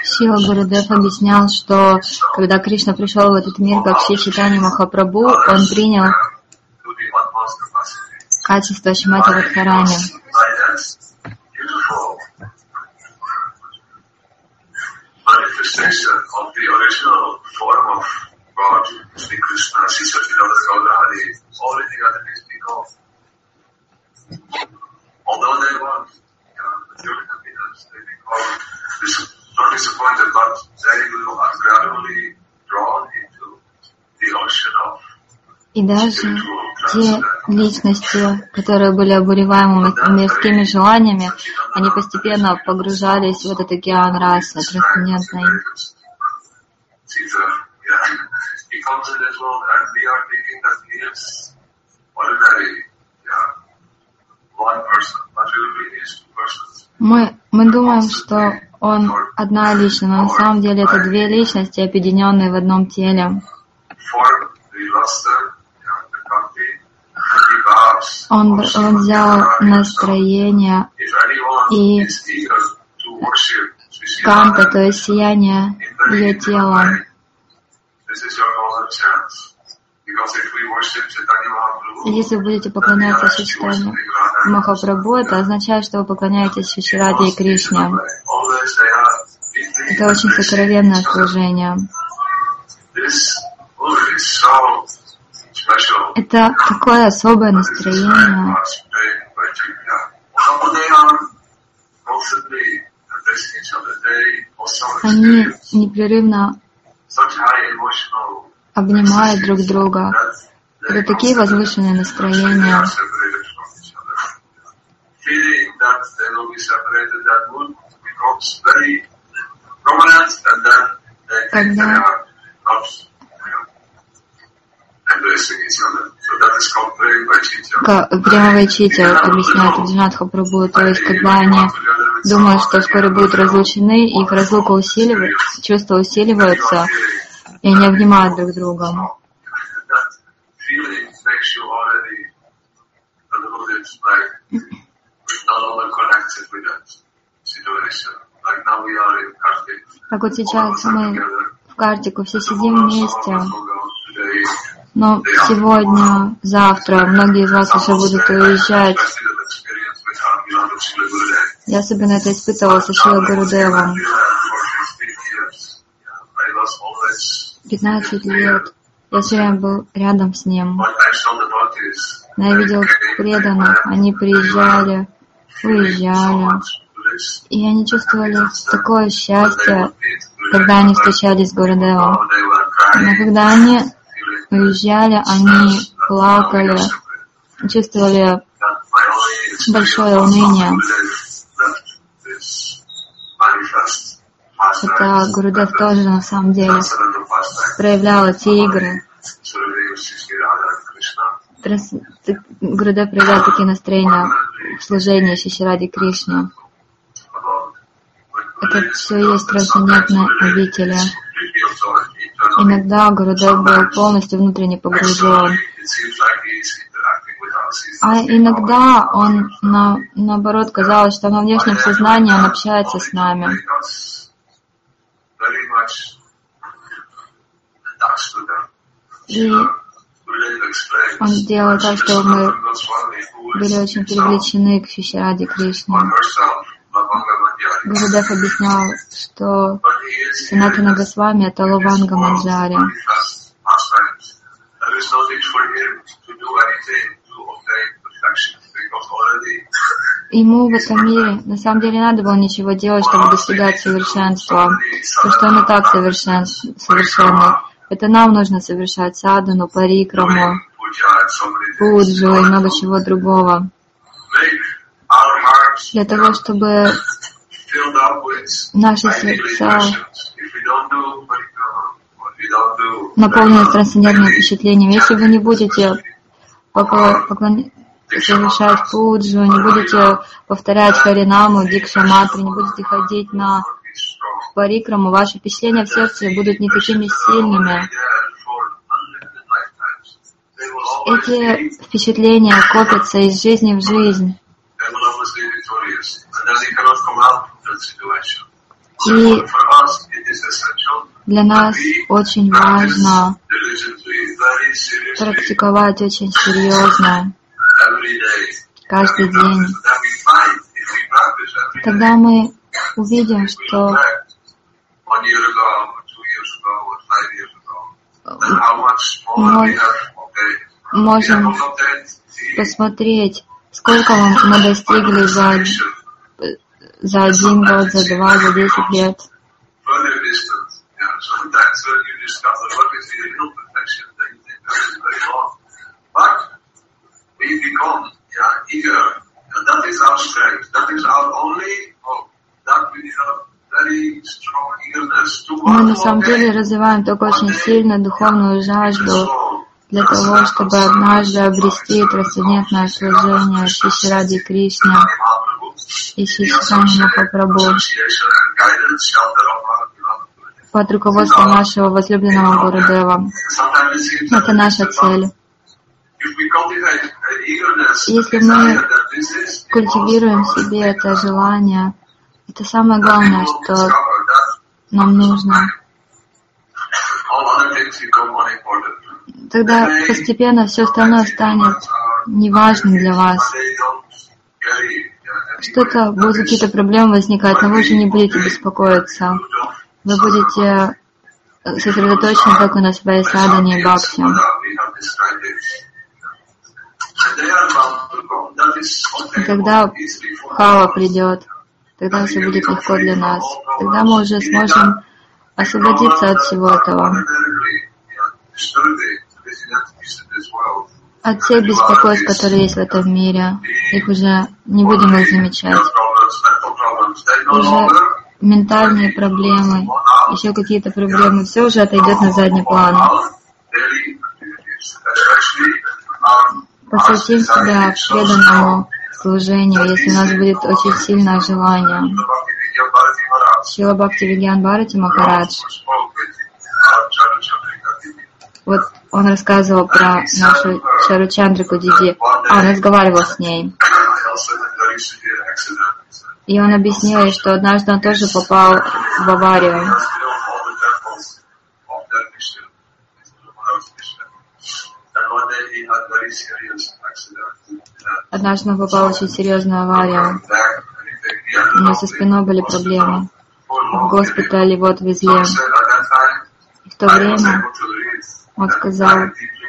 Шрила Гурудев объяснял, что когда Кришна пришел в этот мир как Шри Чайтанья Махапрабху, он принял качество Шримати Радхарани. И даже те личности, которые были обуреваемы мирскими желаниями, они постепенно погружались в этот океан расы трансцендентной. Мы думаем, что он одна личность, но на самом деле это две личности, объединенные в одном теле. Он взял настроение и канта, то есть сияние ее тела. Если вы будете поклоняться Шри Чайтанье Махапрабху, это означает, что вы поклоняетесь Шри Раде и Кришне. Это очень сокровенное служение. Это такое особое настроение. Они непрерывно обнимают друг друга. Это такие возвышенные настроения. Когда Према-Вайчитья объясняет Раджанатха Прабху, то есть когда они думают, что вскоре будут разлучены, их разлука усиливается, чувства усиливаются, и они обнимают друг друга. Как вот сейчас мы в Картику все сидим вместе, но сегодня, завтра многие из вас уже будут уезжать. Я особенно это испытывала со Шрилой Гурудевом. 15 лет. Я все время был рядом с ним. Но я видел преданных. Они приезжали, уезжали. И они чувствовали такое счастье, когда они встречались с Гурудевом. Но когда они уезжали, они плакали, чувствовали большое уныние. Это Гурудев тоже на самом деле проявлял эти игры. Гурудев проявлял такие настроения в служении Шри Раде Кришне. Это все есть трансцендентные обители. Иногда Гурудев был полностью внутренне погружен. А иногда он, наоборот, казалось, что на внешнем сознании он общается с нами. И он делал так, что мы были очень привлечены к Шри Раде Кришне. Гурудев объяснял, что Санатана Госвами — это Лаванга Манджари. Ему в этом мире на самом деле не надо было ничего делать, чтобы достигать совершенства, потому что он и так совершенный. Это нам нужно совершать садхану, парикраму, пуджу и много чего другого. Для того, чтобы наши сердца наполнены трансцендентным впечатлением. Если вы не будете совершать пуджу, не будете повторять харинаму, дикша-мантры, не будете ходить на парикраму, ваши впечатления в сердце будут не такими сильными. Эти впечатления копятся из жизни в жизнь. И Для нас очень важно практиковать очень серьезно каждый день. Тогда мы увидим, что можем посмотреть, сколько мы достигли за 1 год, за 2, за 10 лет. Мы на самом деле развиваем только очень сильно духовную жажду для того, чтобы однажды обрести трансцендентное служение Шри Раде Кришне и Шри Чайтанья Махапрабху под руководством нашего возлюбленного Гурудева. Это наша цель. Если мы культивируем в себе это желание, это самое главное, что нам нужно. Тогда постепенно все остальное станет неважным для вас. Что-то, будут какие-то проблемы возникать, но вы уже не будете беспокоиться. Вы будете сосредоточены только на своей садхане и бхакти. И когда Бхава придет, тогда все будет легко для нас. Тогда мы уже сможем освободиться от всего этого. От всех беспокойств, которые есть в этом мире. Их уже не будем их замечать. Уже ментальные проблемы, еще какие-то проблемы, все уже отойдет на задний план. Посвятим себя преданному служению, если у нас будет очень сильное желание. Шрила Бхактивигьян Бхарати Махарадж. Вот он рассказывал про нашу Чаручандрику Диди, он разговаривал с ней. И он объяснил ей, что однажды он тоже попал в аварию. Однажды он попал в очень серьезную аварию. У него со спиной были проблемы. В госпитале его отвезли. И в то время он сказал: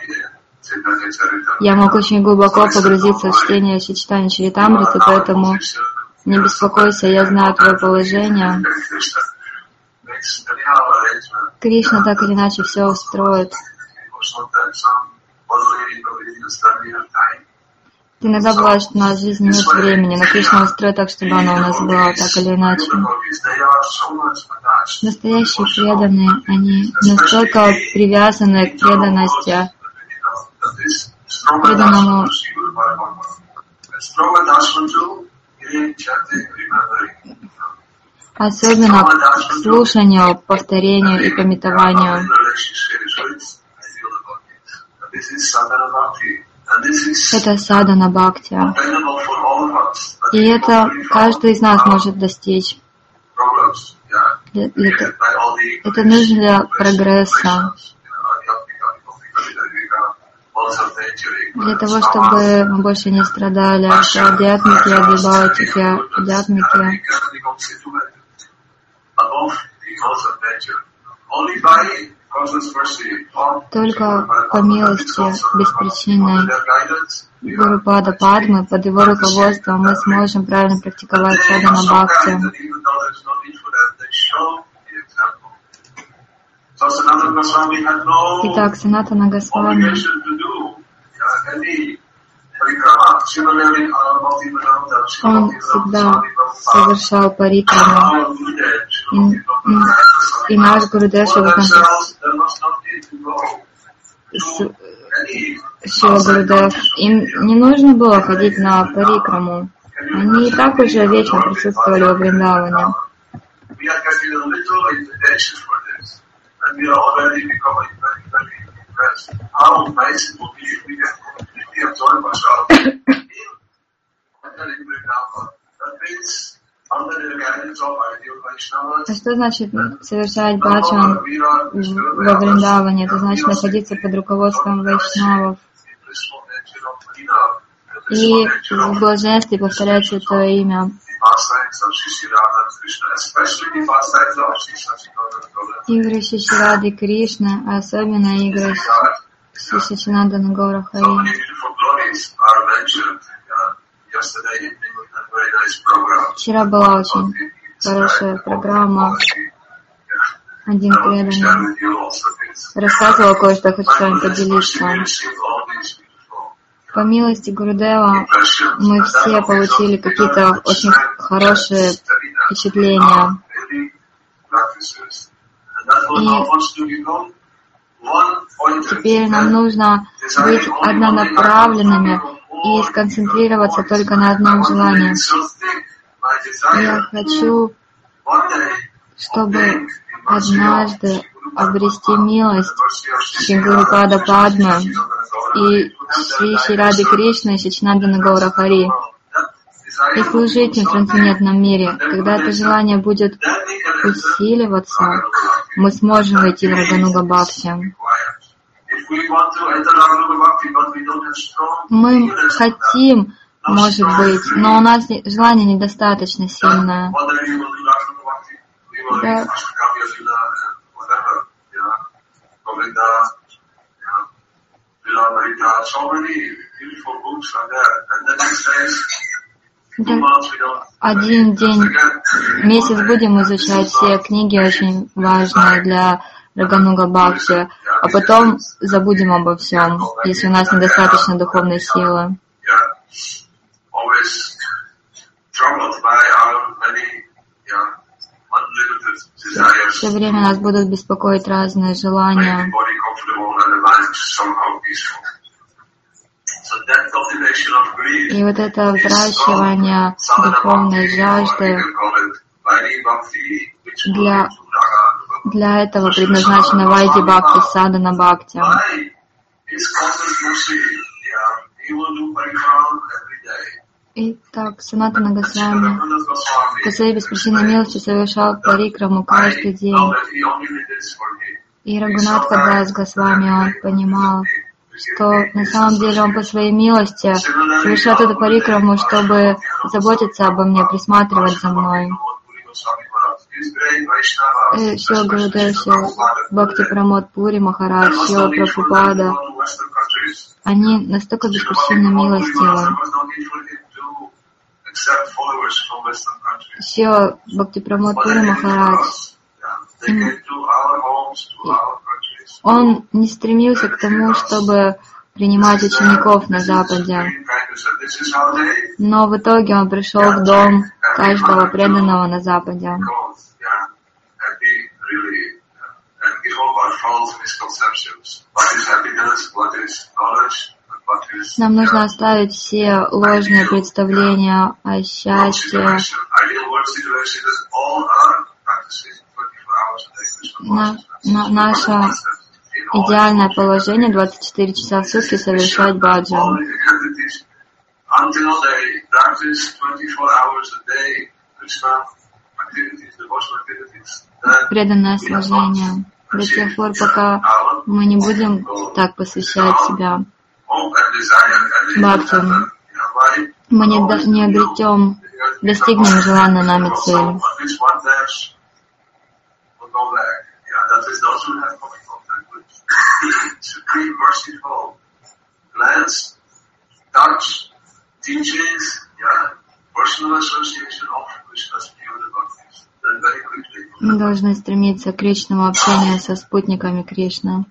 я мог очень глубоко погрузиться в чтение Шри Чайтанья Чаритамриты, поэтому не беспокойся, я знаю твое положение. Кришна так или иначе все устроит. Иногда бывает, что у нас в жизни нет времени, но Кришна устроит так, чтобы оно у нас было так или иначе. Настоящие преданные, они настолько привязаны к преданности, преданному особенно к слушанию, повторению и памятованию. Это садхана бхакти. И это каждый из нас может достичь. Это нужно для прогресса. Для того, чтобы мы больше не страдали от адьятмики, адвибхаватики, адьятмики. Только по милости беспричинной Гурупада Падмы, под его руководством мы сможем правильно практиковать садхана бхакти. Итак, Санатана Госвами он всегда совершал парикраму. И наш Гурудев Шрила Гурудев, им не нужно было ходить на парикраму. Они и так уже вечно присутствовали во Вриндаване. А что значит совершать баджан во Вриндаване? Это значит находиться под руководством вайшнавов и в блаженстве повторять Святое Имя. Игры Шиши Рады Кришны, а особенно игры Шри Сачинандана Гаура Хари. Вчера была очень хорошая программа. Один преданный рассказывал кое-что, хочу с вами поделиться. По милости Гурудева мы все получили какие-то очень хорошие впечатления. И теперь нам нужно быть однонаправленными и сконцентрироваться только на одном желании. Я хочу, чтобы однажды обрести милость Шри Гурупада Падма и Шри Шри Рады Кришны и Сачинандана Гаура Хари и служить им в трансцендентном мире. Когда это желание будет усиливаться, мы сможем войти в Рагануга Бхакти. Мы хотим, может быть, но у нас желание недостаточно сильное. Да. Один день, месяц будем изучать все книги, очень важные для Рагануга Бхакти, а потом забудем обо всем, если у нас недостаточно духовной силы. Все время нас будут беспокоить разные желания. И вот это взращивание духовной жажды для этого предназначена Вайди Бхакти, Садана Бхакти. Итак, Санатана Госвами по своей беспричинной милости совершал парикраму каждый день. И Рагунатха Дас Госвами, он понимал, что на самом деле он по своей милости совершает эту парикраму, чтобы заботиться обо мне, присматривать за мной. Шила Гурудев, Бхакти Прамод Пури Махарадж, Шила Прабхупада, они настолько беспричинно милостивы. Шила Бхакти Прамод Пури Махарадж, он не стремился к тому, чтобы принимать учеников на Западе, но в итоге он пришел в дом каждого преданного на Западе. Нам нужно оставить все ложные представления о счастье. Наше идеальное положение 24 часа в сутки совершать баджан. Преданное служение. До тех пор, пока мы не будем так посвящать себя бхакти, мы не обретем, достигнем желанной нами цели. Мы должны стремиться к личному общению со спутниками Кришны.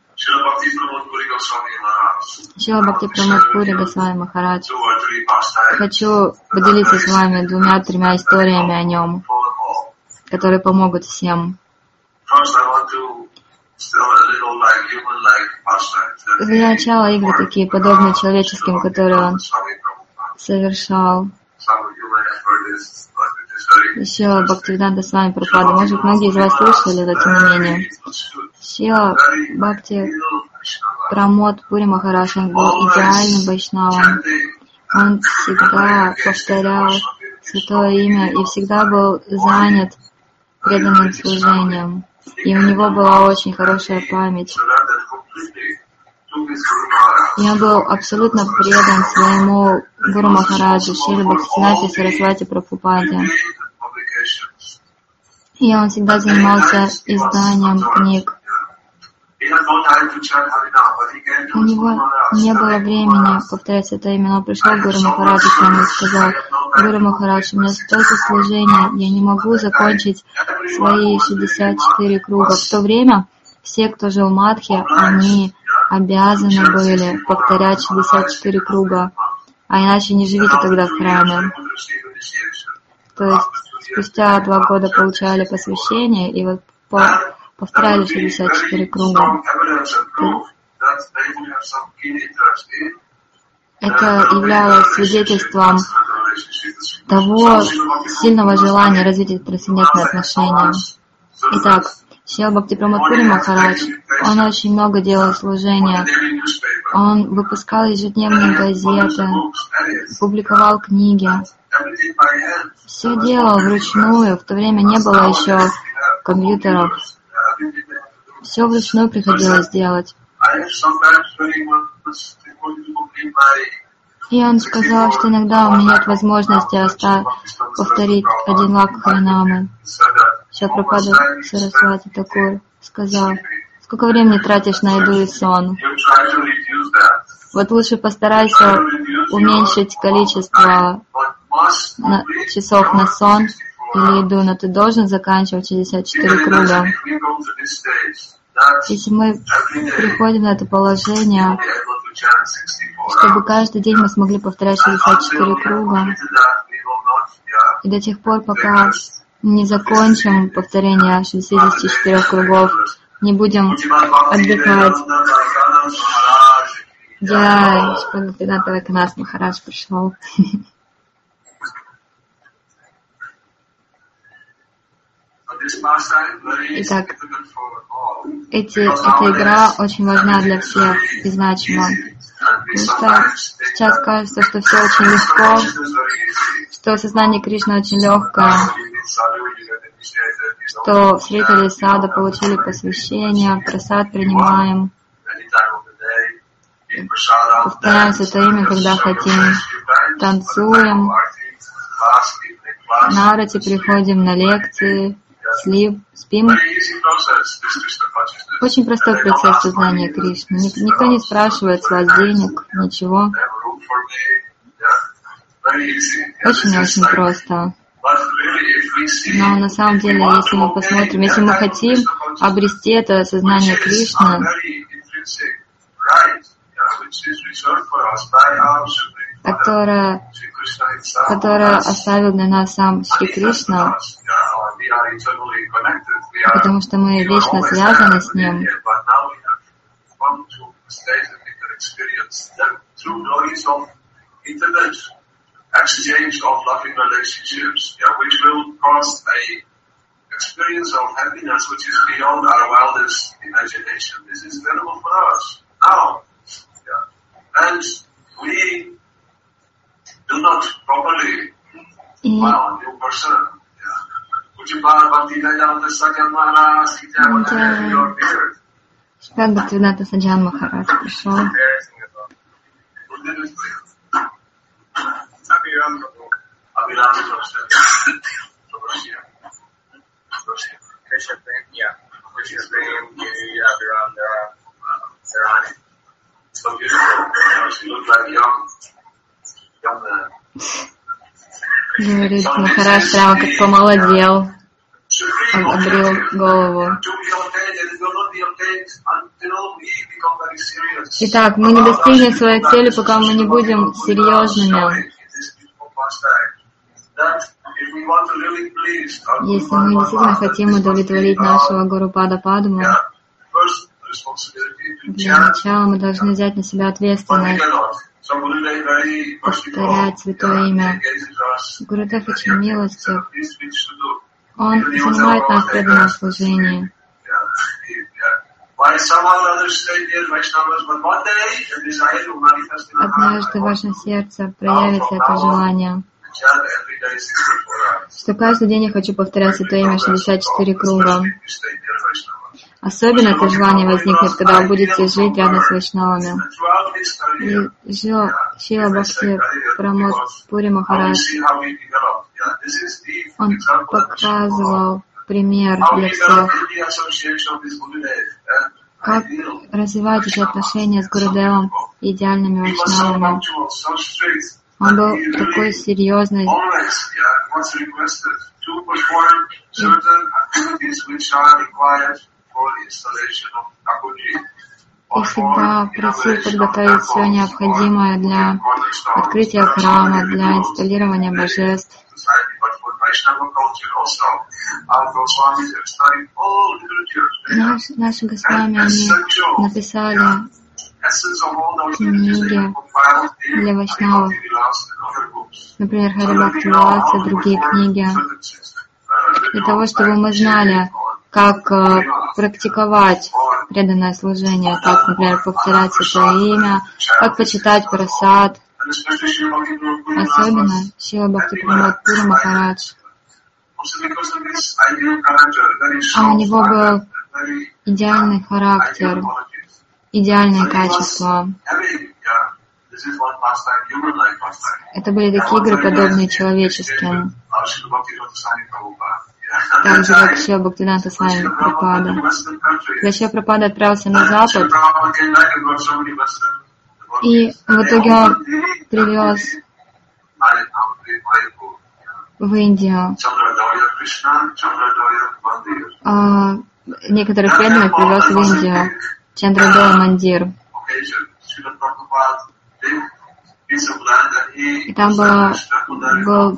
Шила Бхакти Прамод Пури Госвами Махарадж. Хочу поделиться с вами 2-3 историями о нем, которые помогут всем. Для начала игры такие подобные человеческим, которые он совершал. Шила Бхактивиданта Свами Прабхупада. Может, многие из вас слышали, но тем не менее. Шила Бхакти Прамод Пури Махарадж, он был идеальным вайшнавом. Он всегда повторял святое имя и всегда был занят преданным служением. И у него была очень хорошая память. И он был абсолютно предан своему Гуру Махараджу, Шриле Бхактисиданте Сарасвати Прабхупаде. И он всегда занимался изданием книг. У него не было времени повторять это имя, но пришел Гуру Махарадж к нему и сказал: Гуру Махарадж, у меня столько служения, я не могу закончить свои 64 круга. В то время все, кто жил в Мадхе, они обязаны были повторять 64 круга, а иначе не живите тогда в храме. То есть спустя 2 года получали посвящение и вот повторяли 64 круга. Это являлось свидетельством того сильного желания развить трансцендентные отношения. Итак, Шрила Бхактипрамод Пури Махарадж, он очень много делал служения. Он выпускал ежедневные газеты, публиковал книги. Все делал вручную, в то время не было еще компьютеров. Все вручную приходилось делать. И он сказал, что иногда у меня нет возможности повторить 1 лак Харинамы. Шрила Сарасвати Такур сказал: сколько времени тратишь на еду и сон? Вот лучше постарайся уменьшить количество часов на сон или еду, но ты должен заканчивать 64 круга. Если мы приходим на это положение, чтобы каждый день мы смогли повторять 64 круга, и до тех пор, пока не закончим повторение 64 кругов, не будем отдыхать. Джай, Шпагапинат Вайканас Махарадж пришел. Итак, эта игра очень важна для всех и значима. Потому что сейчас кажется, что все очень легко, что сознание Кришны очень легкое, что встретили сада, получили посвящение, прасад принимаем, повторяем святое имя, когда хотим, танцуем, на арати приходим на лекции, спим. Очень простой процесс сознания Кришны. Никто не спрашивает с вас денег, ничего. Очень-очень просто. Но на самом деле, если мы посмотрим, если мы хотим обрести это сознание Кришны, которое оставил для нас сам Шри Кришна, потому что мы вечно связаны с Ним. Exchange of loving relationships, which will cause a experience of happiness which is beyond our wildest imagination. This is available for us now. And we do not properly wow, new person. Как Бхактивинода Саджан Махарадж пришел. Говорит, Махарадж прямо как помолодел, обрел голову. Итак, мы не достигнем своей цели, пока мы не будем серьезными. Если мы действительно хотим удовлетворить нашего Гуру Пада Падму, для начала мы должны взять на себя ответственность, повторять святое имя. Гурудев очень милостив. Он занимает нас в преданном служении. Однажды в вашем сердце проявится это желание. что каждый день я хочу повторять это имя 64 круга. Особенно это желание возникнет, когда вы будете жить рядом с вайшнавами. И Шрила Бхакти Прамод Пури Махарадж, он показывал пример для всех, как развивать эти отношения с Гурудевом и идеальными вайшнавами. Он был такой серьезный. И всегда просил подготовить все необходимое для открытия храма, для инсталлирования божеств. Наши Госвами, они написали книги для вайшнавов, например, Хари Бхакти Виласа и другие книги, для того, чтобы мы знали, как практиковать преданное служение, как, например, повторять это имя, как почитать прасад. Особенно Шрила Бхакти Прамод Пури Махарадж. А у него был идеальный характер, идеальные качества. Это были такие игры, подобные человеческим. Так же, как Шрила Бхактивинода Свами Прабхупада. Когда Шрила Прабхупада отправился на Запад, и в итоге он привез в Индию некоторых преданных привез в Индию Чандрадоя Мандир. И там был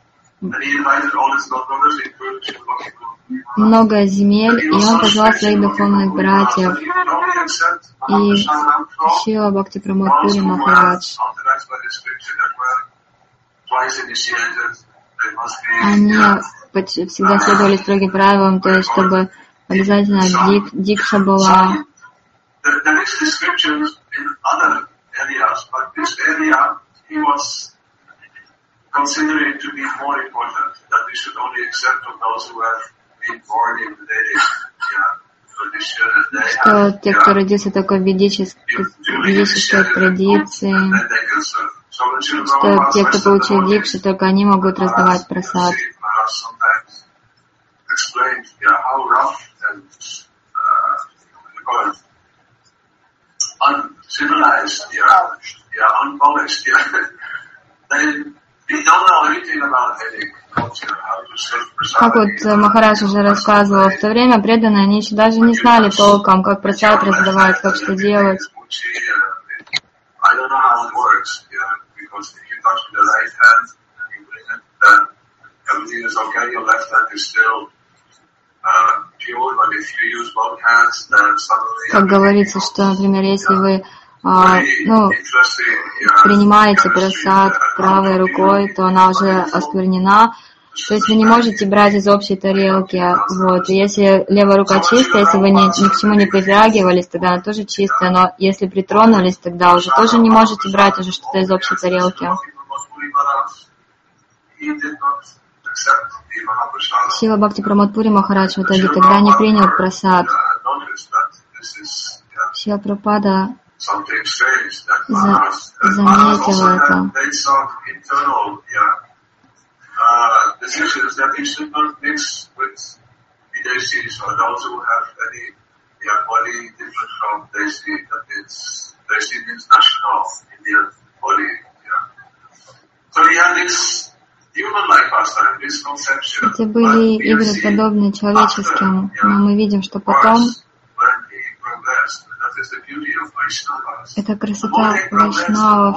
много земель, и он позвал своих духовных братьев и Шрила Бхакти Прамод Пури Махарадж. Они всегда следовали строгим правилам, то есть чтобы обязательно дикша была. Что те, кто родился только в ведической традиции, что те, кто получил дикшу, только они могут раздавать прасад. Как вот Махарадж уже рассказывал, в то время преданные, они еще даже не знали толком, как прасад раздавать, как что делать. Как говорится, что, например, если вы принимаете прасад правой рукой, то она уже осквернена. То есть вы не можете брать из общей тарелки. Вот. И если левая рука чистая, если вы ни к чему не притрагивались, тогда она тоже чистая. Но если притронулись, тогда уже тоже не можете брать уже что-то из общей тарелки. Шрила Бхакти Прамод Пури Махарадж в итоге тогда не принял прасад. Шрила Прабхупада заметил это. Эти были игры, подобные человеческим, но мы видим, что потом это красота вайшнавов.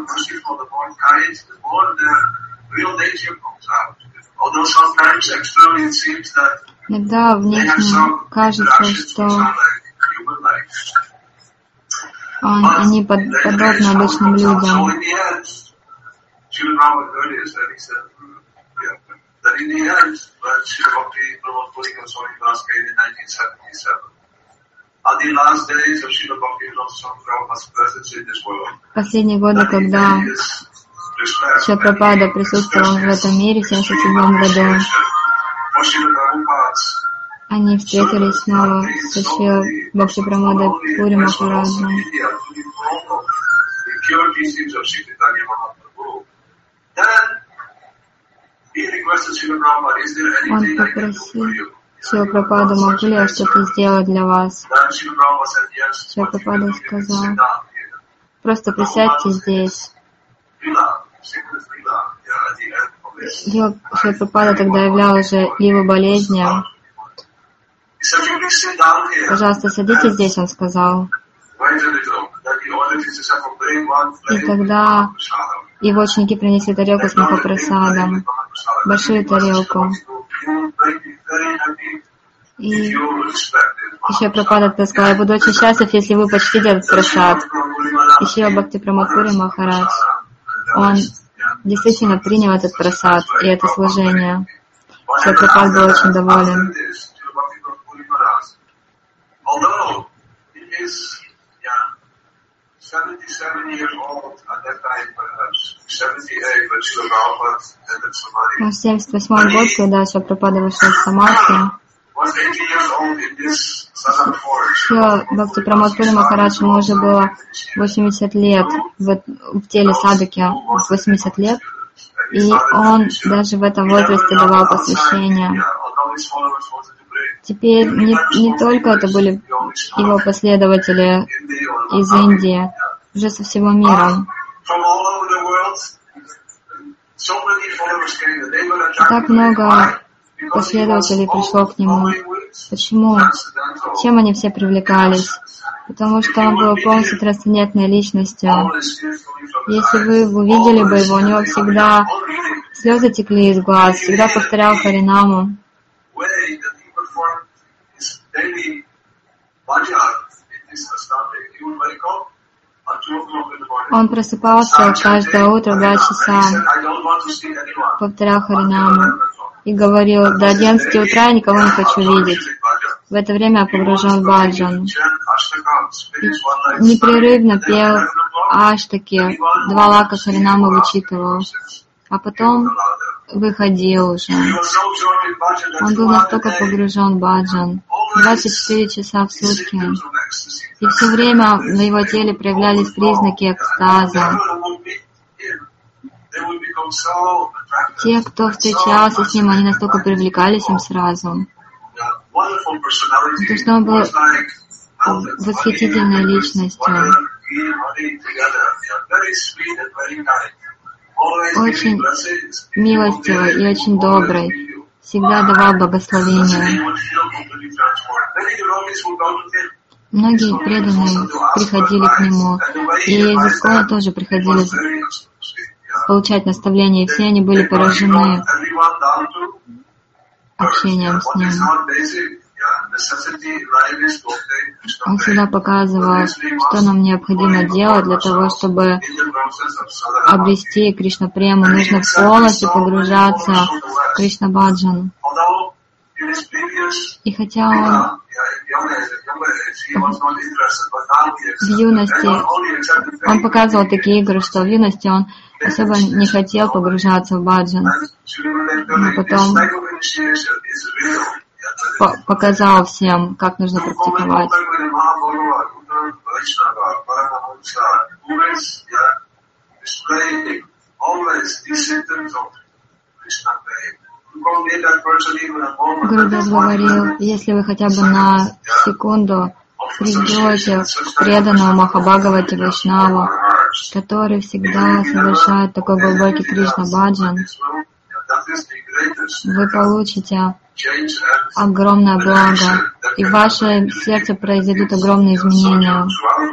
Иногда внешне кажется, что они подобны обычным людям. Последние годы, когда Шрила Прабхупада присутствовал в этом мире в 1977 году. Они встретились снова со Шрила Бхактипрамодой Пури Махараджем. Он попросил Шрила Прабхупаду, могу ли я что-то сделать для вас? Шрила Прабхупада сказал, просто присядьте здесь. Шрила Прабхупада тогда являл уже лилу болезни. Пожалуйста, садитесь здесь, он сказал. И тогда его ученики принесли тарелку с махапрасадом, большую тарелку. И еще Прабхупада сказал, я буду очень счастлив, если вы почтите этот прасад. И Шрила Бхактипрамод Пури Махарадж, он действительно принял этот прасад и это служение. Шрила Прабхупада был очень доволен. В 1978 год, когда Шрила Прабхупада вышел в Самадхи, Шрила Бхактипрамод Пури Махарадж, ему уже было 80 лет в теле садаки, 80 лет, и он даже в этом возрасте давал посвящение. Теперь не только это были его последователи из Индии, уже со всего мира. Так много последователей пришло к нему. Почему? Чем они все привлекались? Потому что он был полностью трансцендентной личностью. Если вы увидели бы его, у него всегда слезы текли из глаз, всегда повторял Харинаму. Он просыпался каждое утро в 2 часа, повторял Харинаму и говорил, до 11 утра я никого не хочу видеть. В это время я погружен в баджан. И непрерывно пел аштаки, 2 лака Харинамы вычитывал, а потом выходил уже. Он был настолько погружен в баджан, 24 часа в сутки. И все время на его теле проявлялись признаки экстаза. Те, кто встречался с ним, они настолько привлекались им сразу. Потому что он был восхитительной личностью. Очень милостивый и очень добрый. Всегда давал благословения. Многие преданные приходили к нему, и из Искона тоже приходили получать наставления, и все они были поражены общением с ним. Он всегда показывал, что нам необходимо делать для того, чтобы обрести Кришна-прему. Нужно полностью погружаться в Кришна-баджан. И хотя он в юности, он показывал такие игры, что в юности он особо не хотел погружаться в баджан, но потом показал всем, как нужно практиковать. Гурудев говорил, если вы хотя бы на секунду придете к преданному Махабхагавати Вайшнаву, который всегда совершает такой глубокий Кришна-баджан, вы получите огромное благо, и в ваше сердце произойдут огромные изменения.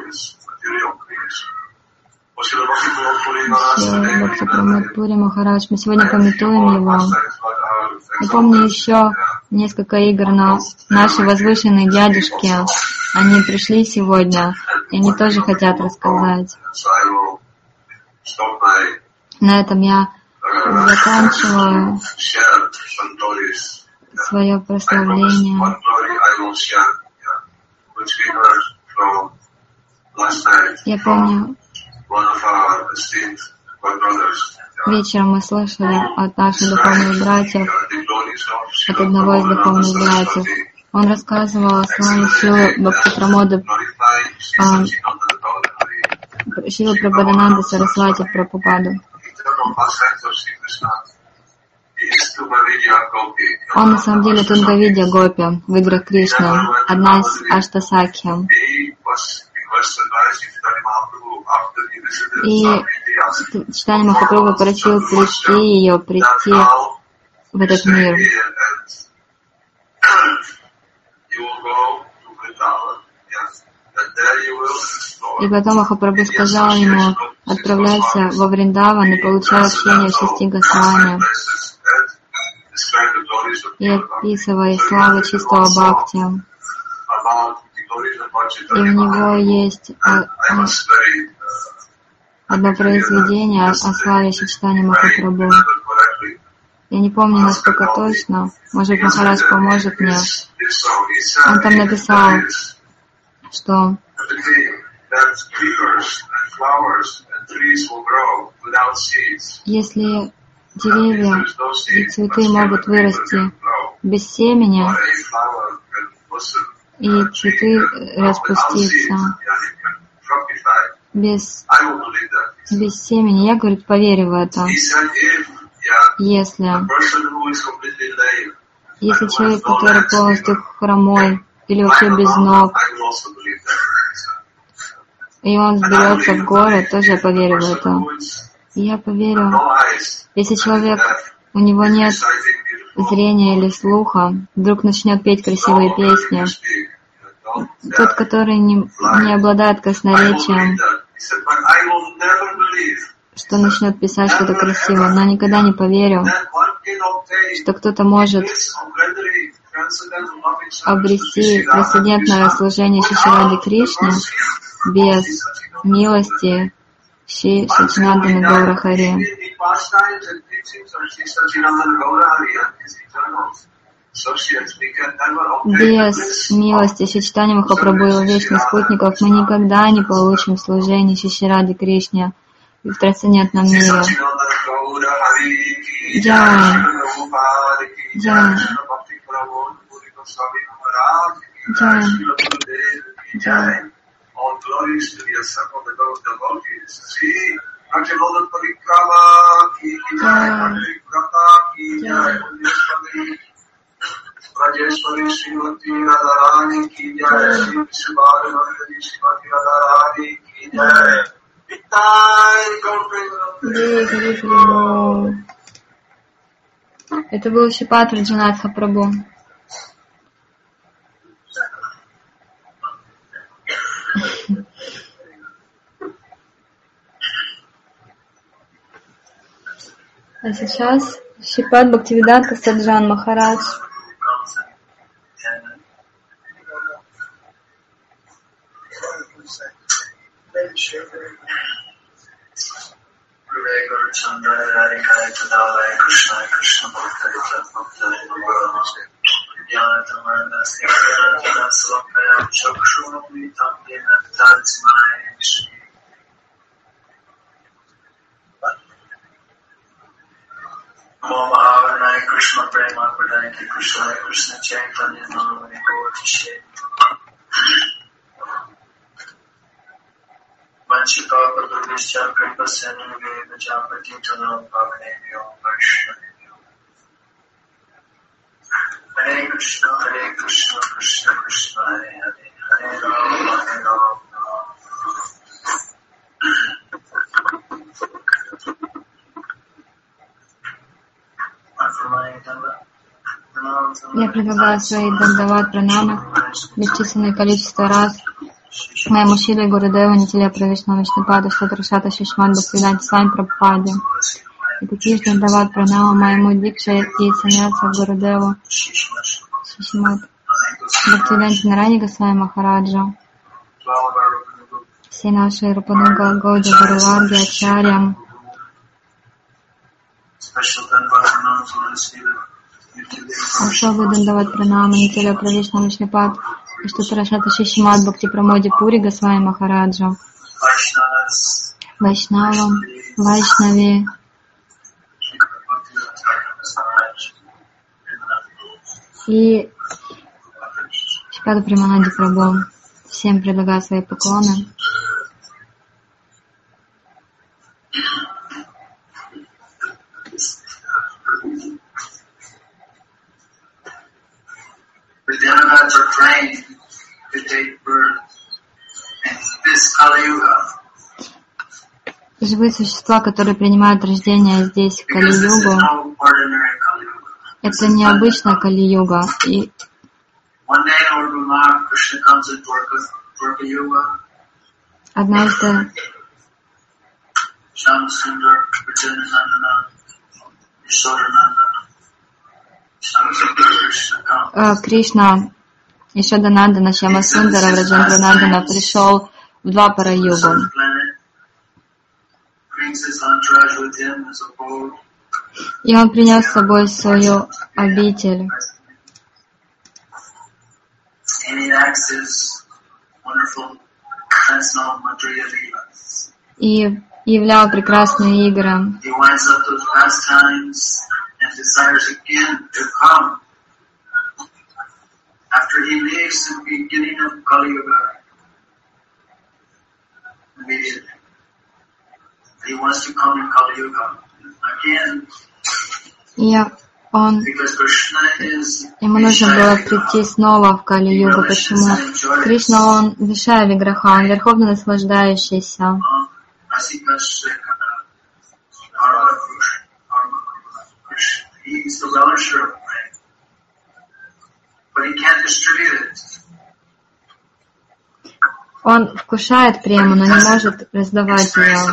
Бхактипрамод Пури Махарадж, мы сегодня памятуем его. Я помню еще несколько игр, но наши возвышенные дядюшки, они пришли сегодня, и они тоже хотят рассказать. На этом я заканчиваю свое прославление. Я помню, Вечером мы слышали от наших духовных братьев, от одного из духовных братьев. Он рассказывал о словами Шрилы Бхактипрамоды, Шрилы Прабхадананды Сарасвати Прабхупаду. Он на самом деле Тунгавидья Гопи, Виграх Кришны, одна из Аштасакхи. И Чайтанья Махапрабху поручил прийти в этот мир. И потом Махапрабху сказал ему: отправляйся во Вриндаван и получай общение в 6 Госвами. И описывая славу чистого бхакти. И у него есть одно произведение о славе Чайтаньи Махапрабху. Я не помню, насколько точно. Может быть, Махарадж поможет мне. Он там написал, что если деревья и цветы могут вырасти без семени, и цветы распуститься без семени, я, говорит, поверю в это. Если человек, который полностью хромой или вообще без ног, и он сберется в горы, тоже я поверю в это. И я поверю, если человек, у него нет зрения или слуха, вдруг начнет петь красивые песни, тот, который не обладает красноречием, что начнет писать что-то красивое, но никогда не поверю, что кто-то может обрести трансцендентное служение Шри Ради Кришне без милости Шри Саччинандана Гаура Хари. Без милости Шри Чайтаньи Махапрабху и его вечных спутников мы никогда не получим служение Шри Ради Кришне в трансцендентном мире. Джай. Джай. Джай. Джай. Rajeshwari Srimati Radharani ki jai, Shri Vishwabhanumangali Srimati Radharani ki jai. Это был Шрипад Раджанатха Прабху. А сейчас Шрипад Бхактивиданта Саджан Махарадж. Krishna Prema Pradayaki Krishna Chaitanya Namani Gaurti Manchika Padravishya Kripasena Veda Japatitana Bhavanebhyo Vaishnavebhyo Hare Krishna Krishna Krishna Hare Hare Hare Rama Hare Rama Я предлагаю свои дандават пранамы бесчисленное количество раз моему Шиле Гурудеву Нитиле Правишному Вишнупаду Шатрашата Шишман Бхактивиданте Свами Прабхупаде. И такие же дандават пранамы моему Дикше и Саньяса Гурудеву Шишмат Бхактивиданте Нарани Госвами Махараджа. Все наши Рупануга Гауди Гуруварги Ачарьям. Особый дандават пранамы Нитиле Правишному Вишнупад Штутарашата Шишмат Бхактипрамоди Пури Госвами Махараджа. Вайшнавам, Вайшнави, и Шрипаду Премананде Прабху. Всем предлагаю свои поклоны. Живые существа, которые принимают рождение здесь, в Кали-югу, это необычная Кали-юга. И однажды Кришна, Ишоданандана, Шьямасундара, Раджендранандана пришел в Двапара-югу. И он принес с собой свою обитель. И являл прекрасные игры. И ему нужно было прийти снова в Кали-югу. Почему? Кришна, он Вишая Виграха, он верховно наслаждающийся. Он вкушает прему, но не может раздавать ее.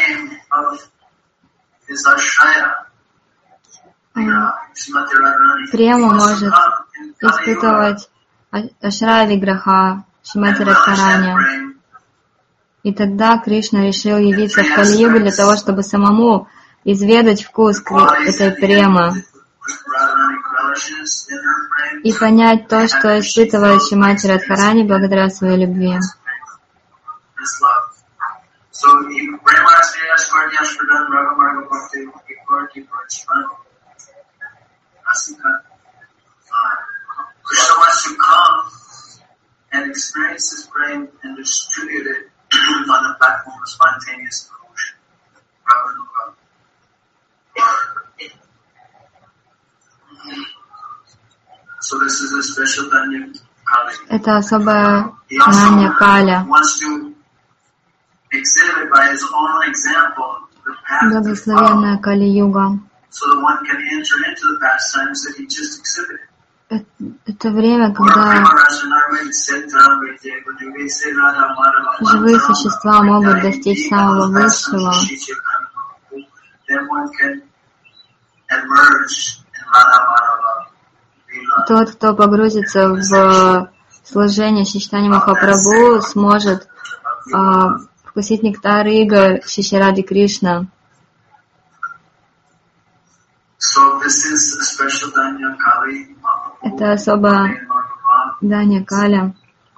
Прему может испытывать Ашрая Виграха, Шримати Радхарани. И тогда Кришна решил явиться в Кали-югу для того, чтобы самому изведать вкус этой премы и понять то, что испытывает Шримати Радхарани благодаря своей любви. Krishna wants to come and experience this prema and distribute it on the platform of spontaneous devotion. So this is a special Danya Kali. Это особая Дanya Каля. Благословенная Кали-юга. Это время, когда живые существа могут достичь самого высшего. Тот, кто погрузится в служение Чайтанья Махапрабху, сможет вкусить нектар игр Шри Ради Кришна. Это особая Дanya Каля,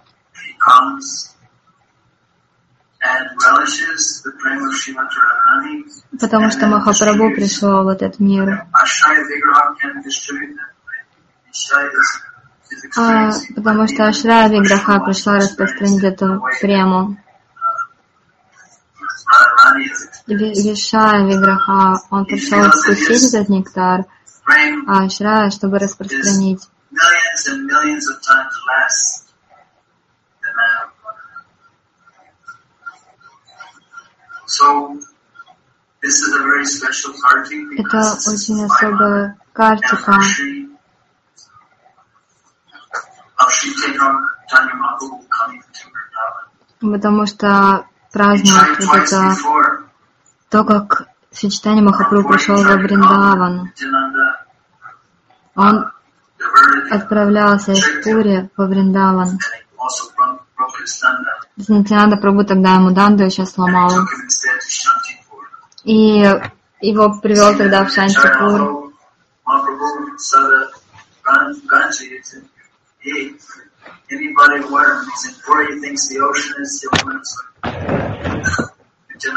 потому что Махапрабху пришел в этот мир. Потому что Ашрая Виграха пришла распространить эту прему. Вишая Виграха, он пришел вкусить этот нектар, а Ашрая, чтобы распространить. Это очень особая картика, потому что празднуют вот это, то, как Шри Чайтанья Махапрабху пришел во Вриндаван. Он отправлялся из Пури во Вриндаван. Нитьянанда Прабху тогда ему данду еще сломал. И его привел тогда в Шантипур.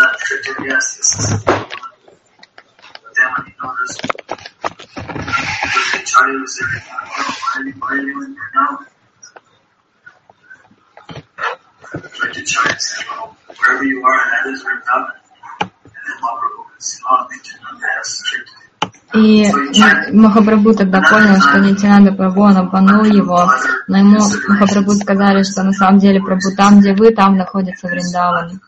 И Махапрабху тогда понял, что Нитьянанда Прабху, он обманул его, но ему Махапрабху сказали, что на самом деле Прабху там, где вы, там находится Вриндаван.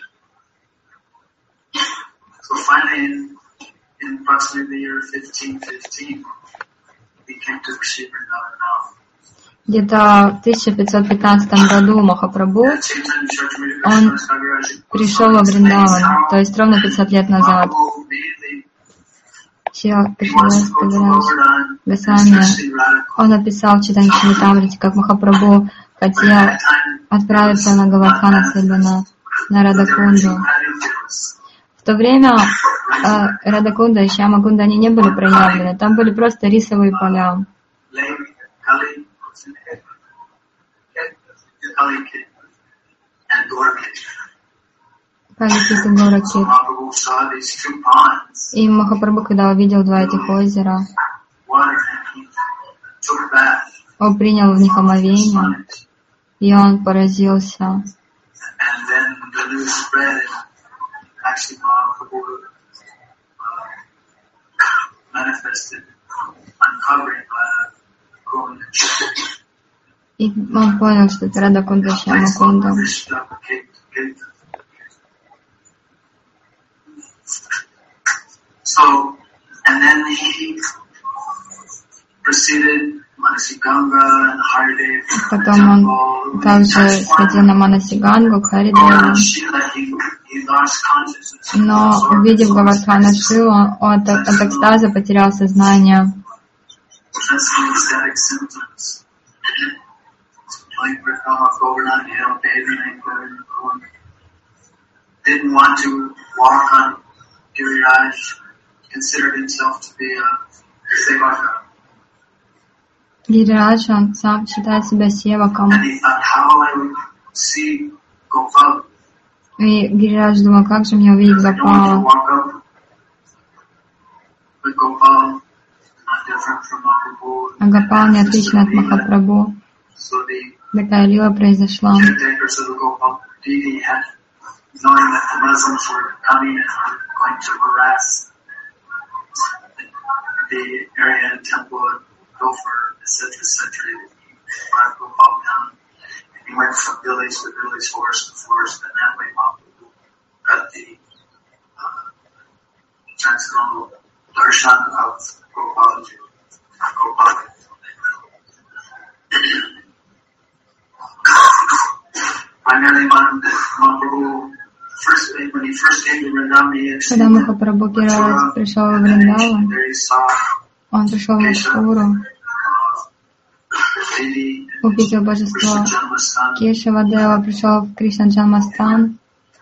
Где-то в 1515 году Махапрабху, он пришел во Вриндаван, то есть ровно 500 лет назад. Госвами, он написал в Чайтанья Чаритамрите, как Махапрабху хотел отправиться на Говардхана Сабина, на Радакунду. В то время Радакунда и Шьямакунда, они не были проявлены, там были просто рисовые поля. Каликит и Горакит. И Махапрабху, когда увидел два этих озера, он принял в них омовение, и он поразился. И он понял, что это Радакунда и Шьямакунда. Потом он также сходил на Манасигангу, к Харидеву. Но, увидев Говардхана Шилу, он от экстаза потерял сознание. Гирирадж, он сам считает себя севаком. И Гирирадж думал, как же мне увидеть Гопала? А Гопал не отличен от Махапрабху. Такая лила произошла. Когда Махапрабху первый раз пришел в Вриндаван, он пришел в Мадхуру, увидел божество Кешава Дева, пришел в Кришна Джанмастан.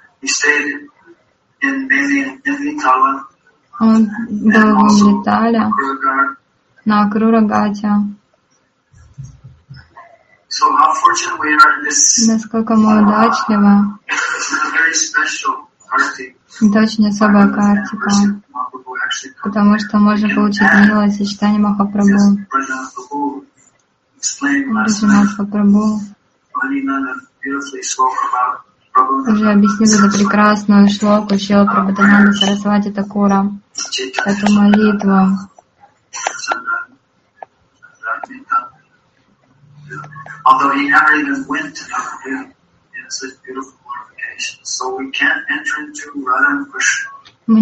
Он был в Амритале, на Акрура-гате. Насколько мы удачливы. Это очень особая картика, потому что можно получить милость и читание Махапрабху. Махапрабху уже объяснил эту прекрасную шлоку Шрила Прабхутананда Сарасвати Такура, эту молитву. Although he never even went to Navadvip in such beautiful glorification. So we can't enter into Radha and Krishna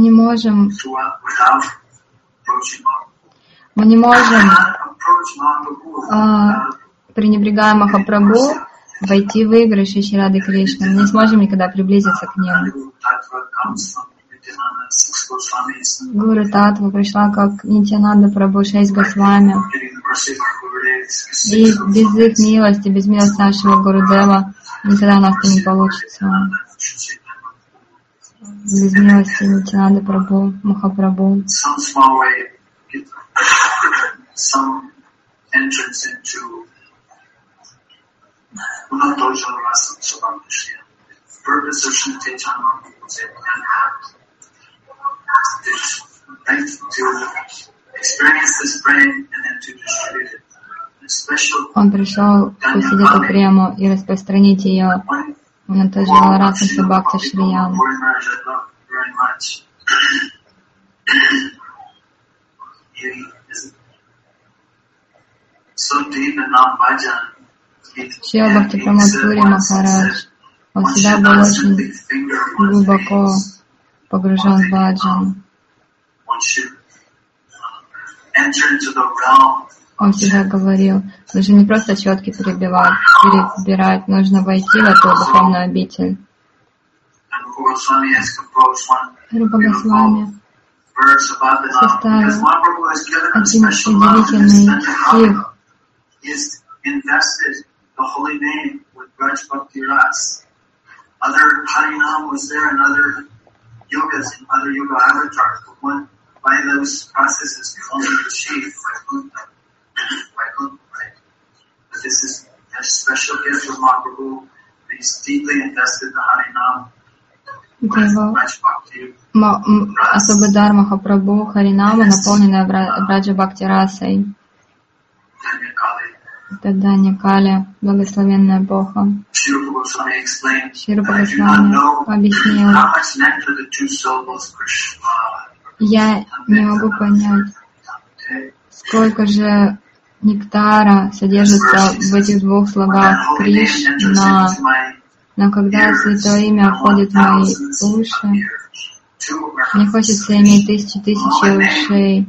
мы не можем, пренебрегая Махапрабху, войти в игры Шри Рады Кришны. Мы не сможем никогда приблизиться к ним. Гуру Татва пришла как Нитьянанда Прабху, 6 Госвами. И без их милости, без милости нашего Гурудева, никогда у нас это не получится. Без милости Нитьянанда Прабху, Махапрабху. purpose of Srimati Chaitanya Mahaprabhu's to experience this prema and then to distribute it. Он пришел вкусить эту прему и распространить ее на той же Галаратхасе Бхакти Шриян. Шрила Бхактипрамод Пури Махарадж, он всегда был очень глубоко погружен в баджан. Он всегда говорил, нужно не просто четки перебирать, нужно войти в эту духовную обитель. Рупа Госвами составил один удивительный стих. By those processes can only achieve but this is a special gift of Mahaprabhu. He's deeply invested in the Harinam. Это его особый дар Махапрабху, Харинама, наполненная Браджа Бхакти расой. Это Данья Кали, благословенная эпоха. Шрила Госвами объяснил, я не могу понять, сколько же нектара содержится в этих двух словах Кришна, но когда Святое Имя входит в мои уши, мне хочется иметь тысячи ушей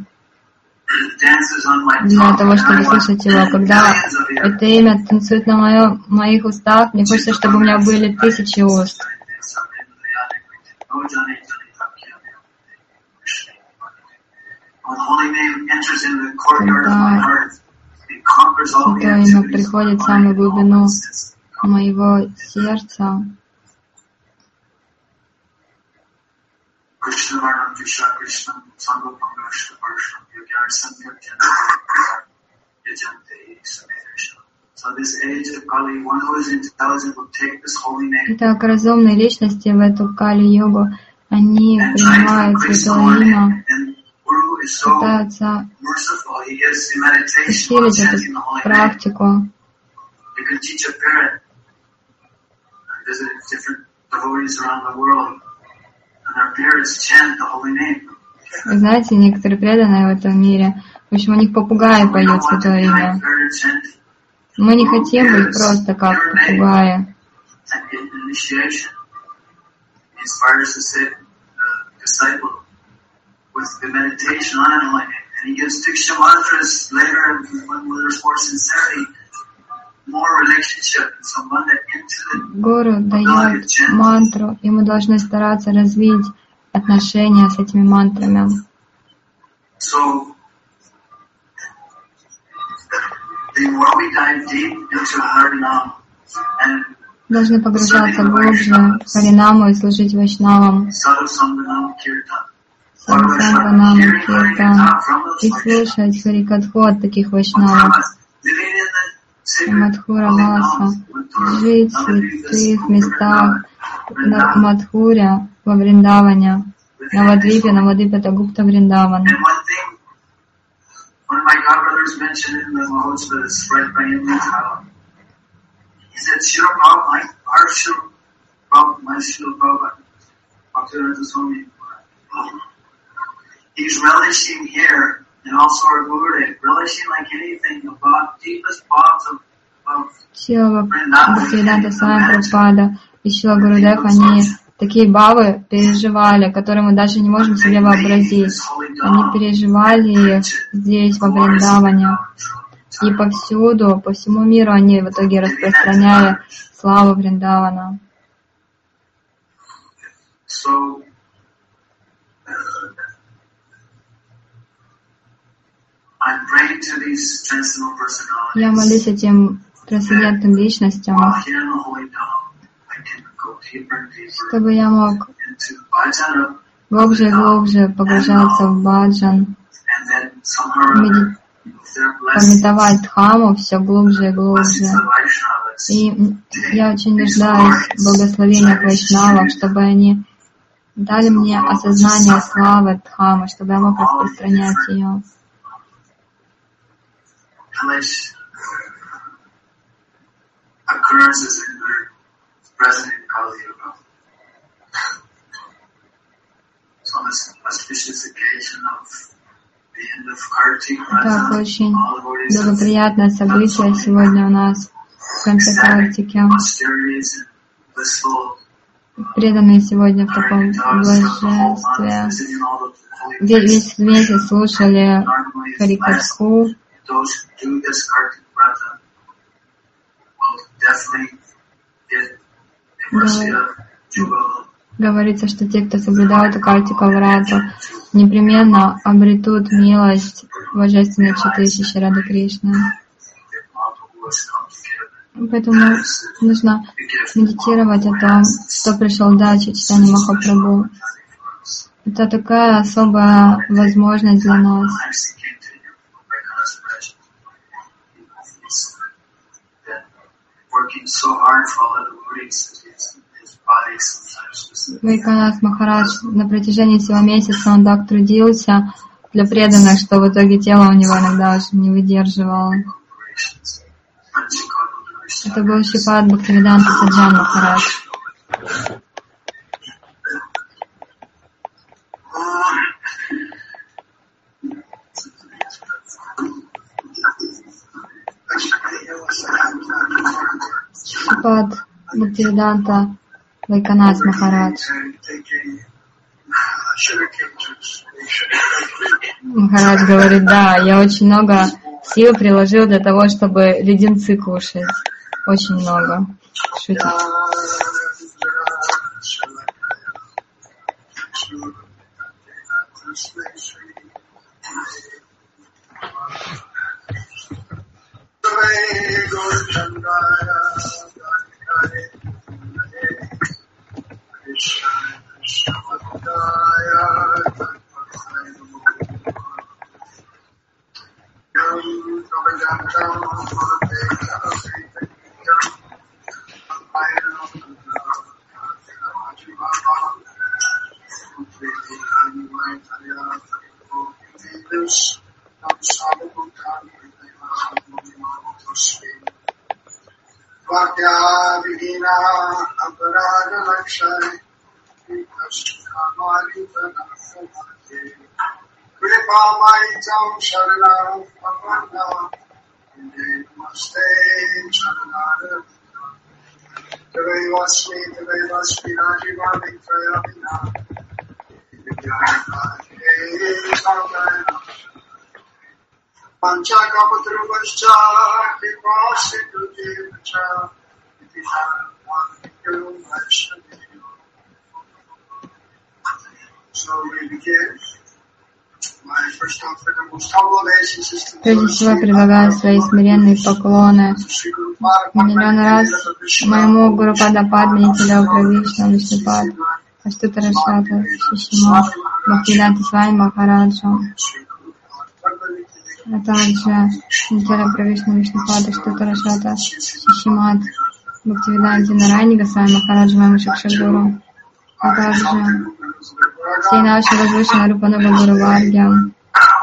для того, чтобы слышать его. Когда это имя танцует на моих устах, мне хочется, чтобы у меня были 1000 уст. Когда Святое Имя приходит в самую глубину моего сердца, итак, разумные личности в эту Кали-йогу, они принимают Святое Имя, пытаются усилить эту практику. Вы знаете, некоторые преданные в этом мире, в общем, у них попугаи поют Святое Имя. Мы не хотим быть просто как попугаи. With the meditation on enlightenment, and he gives diksha mantras later when there's more sincerity, more relationship and sambandha into the Гуру дает мантру, и мы должны стараться развить отношения с этими мантрами. So, the more we dive deep into Harinam and должны погружаться глубже в Харинаму и служить вайшнавам, Sadhusanganam Kirtan. Сарасанганам Киртан, и слушать Харикатху от таких вайшнавов. Мадхура Ласа, жить в святых местах на Мадхуре, во Вриндаване, Навадвипе это Гупта Вриндаван. He's relishing here, and also our Gurudev, relishing like anything about deepest bonds of Шрила Бхактивиданта Свами Прабхупада и Шрила Гурудев, они такие бавы переживали, которые мы даже не можем себе вообразить. Они переживали их здесь, во Вриндаване. И повсюду, по всему миру они в итоге распространяли славу Вриндавана. Я молюсь этим трансцендентным личностям, чтобы я мог глубже и глубже погружаться в баджан, пометовать Дхаму все глубже и глубже, И я очень нуждаюсь в благословениях вайшнавов, чтобы они дали мне осознание славы Дхаммы, чтобы я мог распространять ее. Так, очень благоприятное событие сегодня у нас в конце Картики. Преданные сегодня в таком блаженстве. Весь месяц слушали Харикатху. Говорится, что те, кто соблюдают Картика Врату, непременно обретут милость божественной Читы Рады Кришны. Поэтому нужно медитировать о том, что пришел дача Чайтанья Махапрабху. Это такая особая возможность для нас. Вайканат Махарадж на протяжении всего месяца он так трудился для преданных, что в итоге тело у него иногда уже не выдерживало. Это был Шрипад Бхактивиданта Саджан Махарадж. Шрипад Бхактивиданта Вайканат Махарадж. Махарадж говорит, да, я очень много сил приложил для того, чтобы леденцы кушать. Очень много. Шутит. Прежде всего предлагаю свои смиренные поклоны миллион раз моему Гуру Падападме Нитилёву Вишну Вишнупад Аштутара Шата Шишимат Бхактивиданта Свами Махараджу, а также Нитилёву Вишну Вишнупад Аштутара Шата Шишимат Бхактивиданта Нарайни Госвами Махараджу моему Шикшагуру, а также всей нашей возвышенной Рупануга Гуру Варге.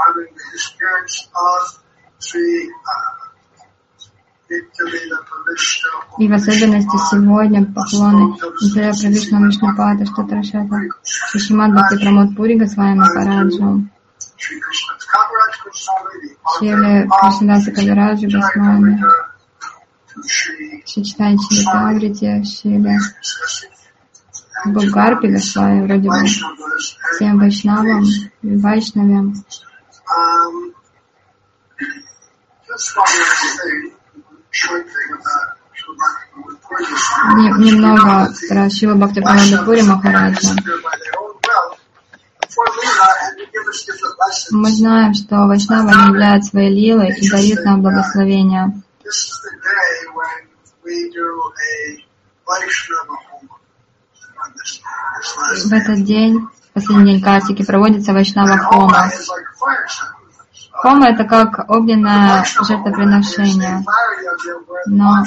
И в особенности сегодня поклоны Нитилёву Вишну Вишнупада Аштутара Шата Шишимат Бхакти Прамод Пури Госвами Махараджу, Шриле Кришнадаса Кавираджу Госвами, Шри Чайтанья Чаритамрите, Шриле Бхакти Госвами, вроде бы всем вайшнавам и вайшнавям. Немного про Шрилу Бхактипрамода Пури Махараджа. Мы знаем, что вайшнавы являют свои лилы и дают нам благословения. В этот день, последний день Картики, проводится Вайшнава Хома. Хома — это как огненное жертвоприношение. Но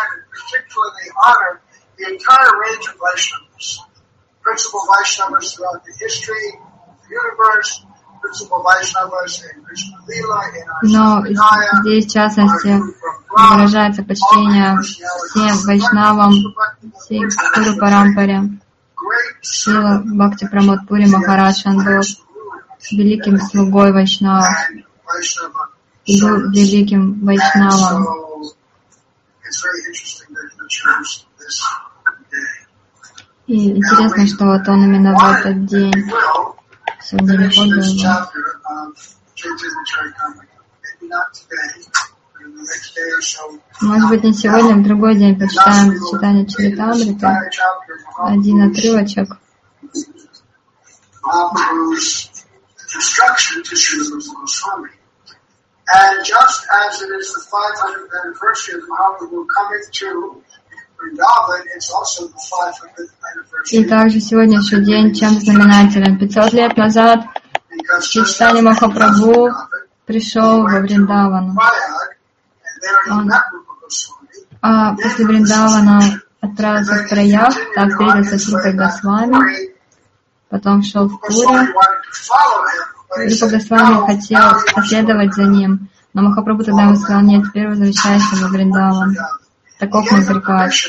здесь, в частности, выражается почтение всем вайшнавам, всем Гуру Парампаре. Шрила Бхакти Прамод Пури Махарадж, он был великим слугой вайшнавов и был великим вайшнавом. И интересно, что вот он именно в этот день сегодня не ходил. Может быть, не сегодня, в другой день почитаем читание Чаритамриты, один отрывочек. И также сегодняшний день чем знаменателен? 500 лет назад Чайтанья Махапрабху пришел во Вриндавану. После Вриндавана отправился в Праягь, так встретился с Рупой Госвами, потом шел в Пури. Рупа Госвами хотел последовать за ним, но Махапрабху тогда ему сказал: нет, теперь возвращайся во Вриндаван. Таков мой приказ.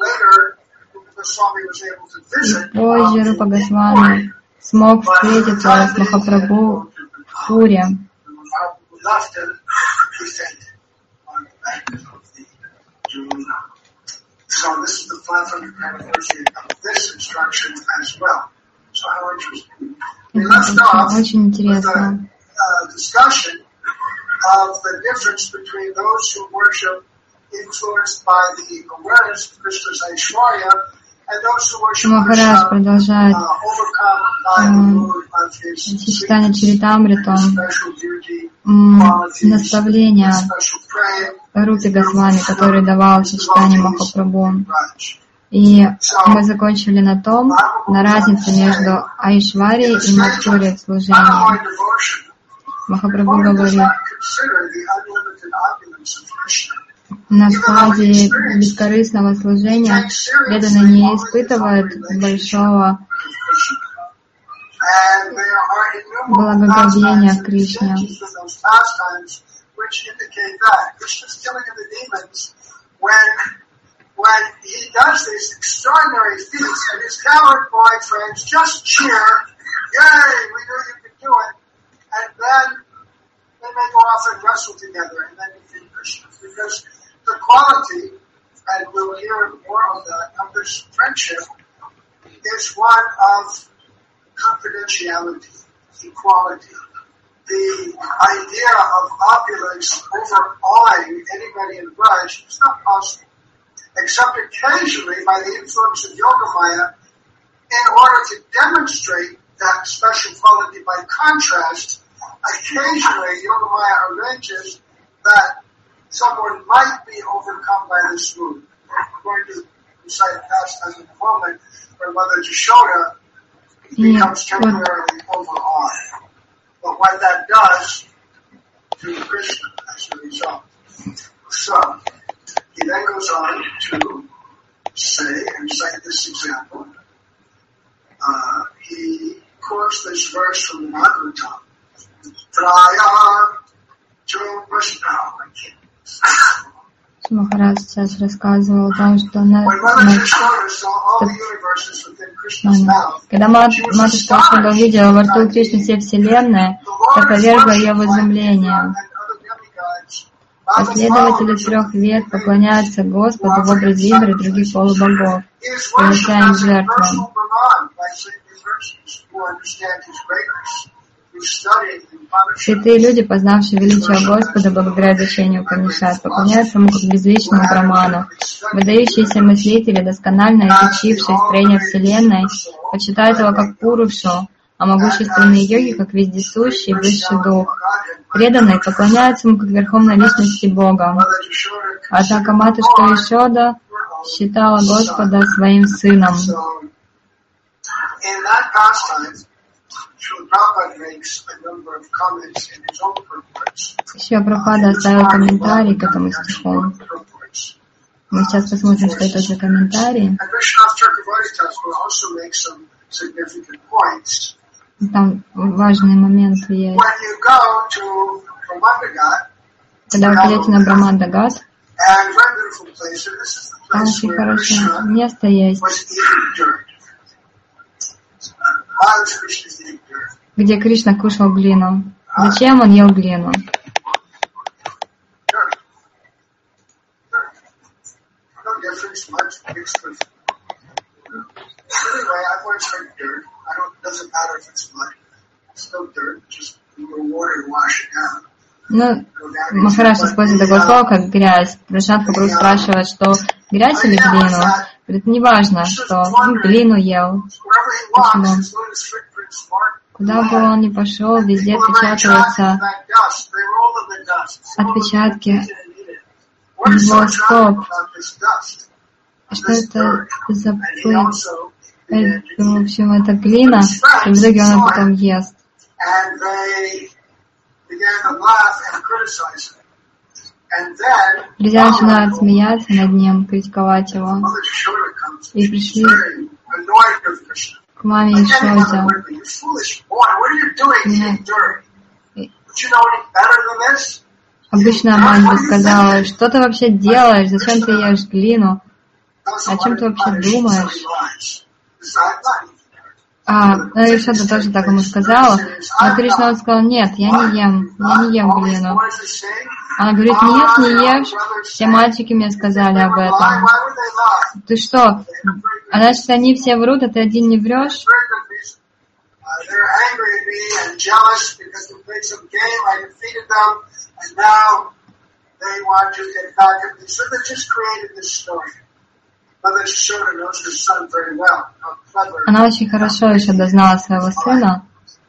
И позже Рупа Госвами смог встретиться с Махапрабху в Пури. Это очень интересно. Махарадж продолжает читание Чаритамриту, наставления Рупе Госвами, который давал читание Махапрабху. И мы закончили на разнице между Айшварией и Мадхурьей в служении. Махапрабху говорит: на стадии бескорыстного служения преданные не испытывают большого благоговения к Кришне. When he does these extraordinary feats and his coward boyfriends just cheer, yay, we knew you could do it, and then they may go off and wrestle together and then defeat Krishna. Because the quality, and we'll hear more of that, of this friendship is one of confidentiality, equality. The idea of opulence overawing anybody in Braj is not possible, except occasionally by the influence of Yogamaya, in order to demonstrate that special quality by contrast. Occasionally Yogamaya arranges that someone might be overcome by this mood. I'm going to recite a pastime in a moment where Mother Yashoda becomes temporarily overawed. But what that does to Krishna as a result. So, he then goes on to say, and cite this example, he quotes this verse from the Bhagavatam. Махарадж сейчас рассказывал о том, что когда матушка Шуда увидела во рту Кришны все вселенные, то повергла ее в изумление. Последователи 3 вед поклоняются Господу в образе Индры и других полубогов, принеся им жертвы. Святые люди, познавшие величие Господа, благодаря изучению Упанишад, поклоняются Ему как безличному Браману. Выдающиеся мыслители, досконально изучившие строение Вселенной, почитают Его как Пурушу, а могущественные йоги как вездесущий Высший Дух. Преданные поклоняются Ему как Верховной Личности Бога. Однако матушка Ешода считала Господа своим сыном. Шрила Прабхупада оставил комментарий к этому стиху. Мы сейчас посмотрим, что это за комментарий. Там важные моменты есть. Когда вы придете на Брамандагат, там очень хорошее место есть, где Кришна кушал глину. Зачем он ел глину? Ну, Махарадж использует такое слово, как грязь. Прашат Капру спрашивает, что грязь или глину? Говорит, не важно, что глину ел. Почему? Куда бы он ни пошел, везде отпечатываются отпечатки его стоп. Что это за пыль? В общем, это глина, и в итоге он потом ест. Друзья начинают смеяться над ним, критиковать его. И пришли к маме Ишоде. Обычно мать бы сказала, что ты вообще делаешь, зачем ты ешь глину, о чем ты вообще думаешь? Ишода тоже так ему сказала, но Кришна сказал, нет, я не ем глину. Она говорит, нет, не ешь, все мальчики мне сказали об этом. Ты что? А значит, они все врут, а ты один не врешь? Она очень хорошо еще дознала своего сына,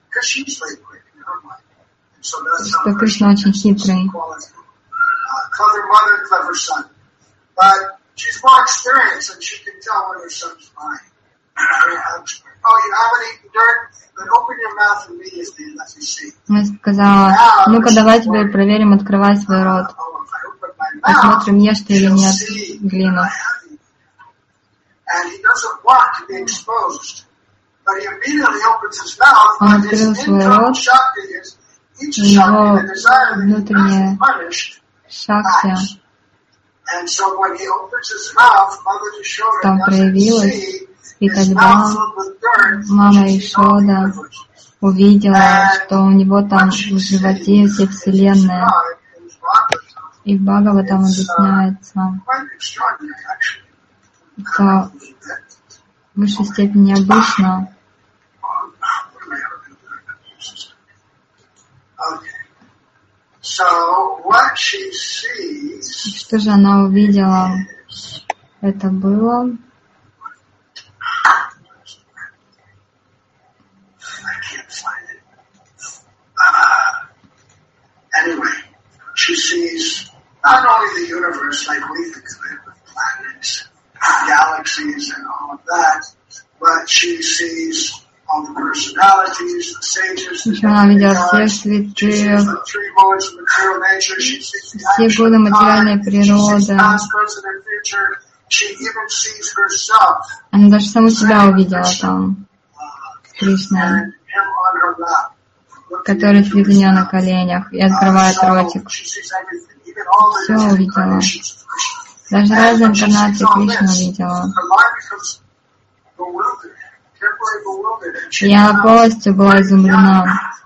что Кришна очень хитрый. Она сказала, ну-ка давай теперь проверим, открывай свой рот. Посмотрим, ешь ты или нет глину. Он открыл свой рот, его внутренняя шакти там проявилась, и тогда мама Ишода увидела, что у него там в животе все вселенные. И в Бхагаватам объясняется, это в высшей степени необычно. Что же она увидела? Это было... She sees not only the universe like we think of it, with planets, galaxies, and all of that, but she sees all the personalities, the sages, the three modes of material nature. She sees the action of time. She sees past, present, and future. She even sees herself. Она даже саму себя увидела там, Кришна, который сидит у нее на коленях и открывает ротик. Все увидела. Даже разные инкарнации Кришны увидела. И она полностью была изумлена.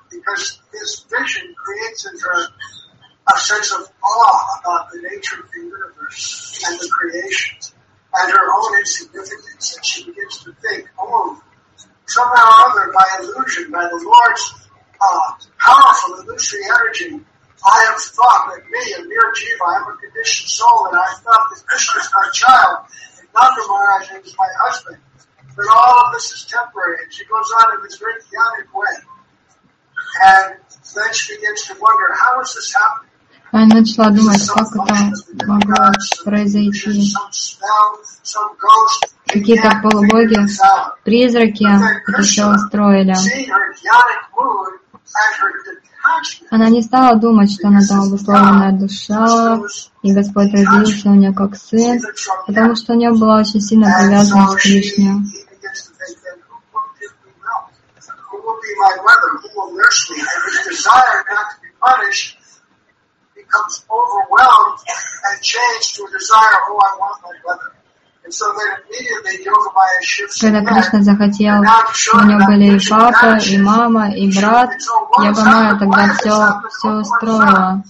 Powerful illusory energy. I have thought that me, a mere jiva, I am a conditioned soul, and I thought that Krishna is my child, and Nanda Maharaj is my husband. But all of this is temporary, and she goes on in this very chaotic way. And then she begins to wonder, how is this happening? Она начала думать, как это могло произойти. какие-то полубоги, призраки это все устроили. Она не стала думать, что она там обусловленная душа, и Господь родился у нее как сын, потому что у нее была очень сильная привязанность к Кришне. Когда Кришна захотел, у него были и папа, и мама, и брат, Йога-майя тогда все устроила.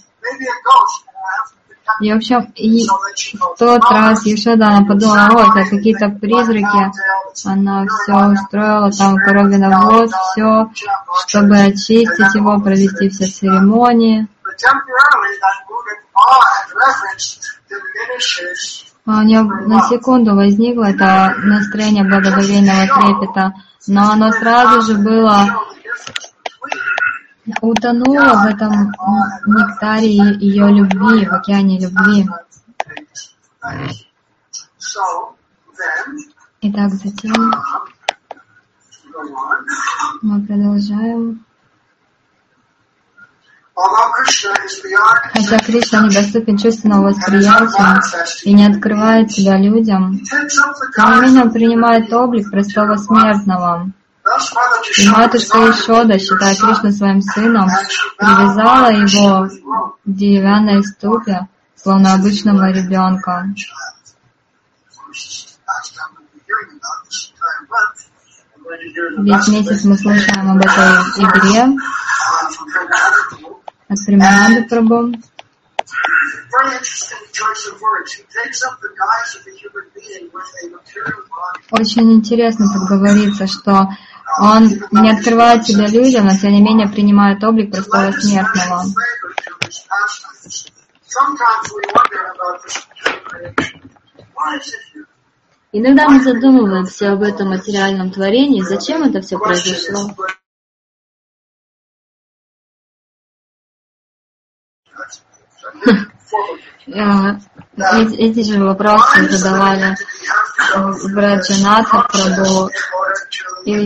И вообще, и в тот раз Йошода, она подумала, это какие-то призраки, она все устроила, там коровий навоз, все, чтобы очистить его, провести все церемонии. У нее на секунду возникло это настроение благоговейного трепета, но оно сразу же было, утонуло в этом нектаре ее любви, в океане любви. Итак, затем мы продолжаем. Хотя Кришна недоступен чувственному восприятию и не открывает себя людям, тем не менее он принимает облик простого смертного. И матушка Йошода, считая Кришну своим сыном, привязала его к деревянной ступе, словно обычного ребенка. Весь месяц мы слушаем об этой игре от Премананды Прабху. Очень интересно тут говорится, что он не открывает себя людям, но тем не менее принимает облик простого смертного. Иногда мы задумываемся об этом материальном творении, зачем это все произошло. Эти же вопросы задавали Браджанатха Прабху и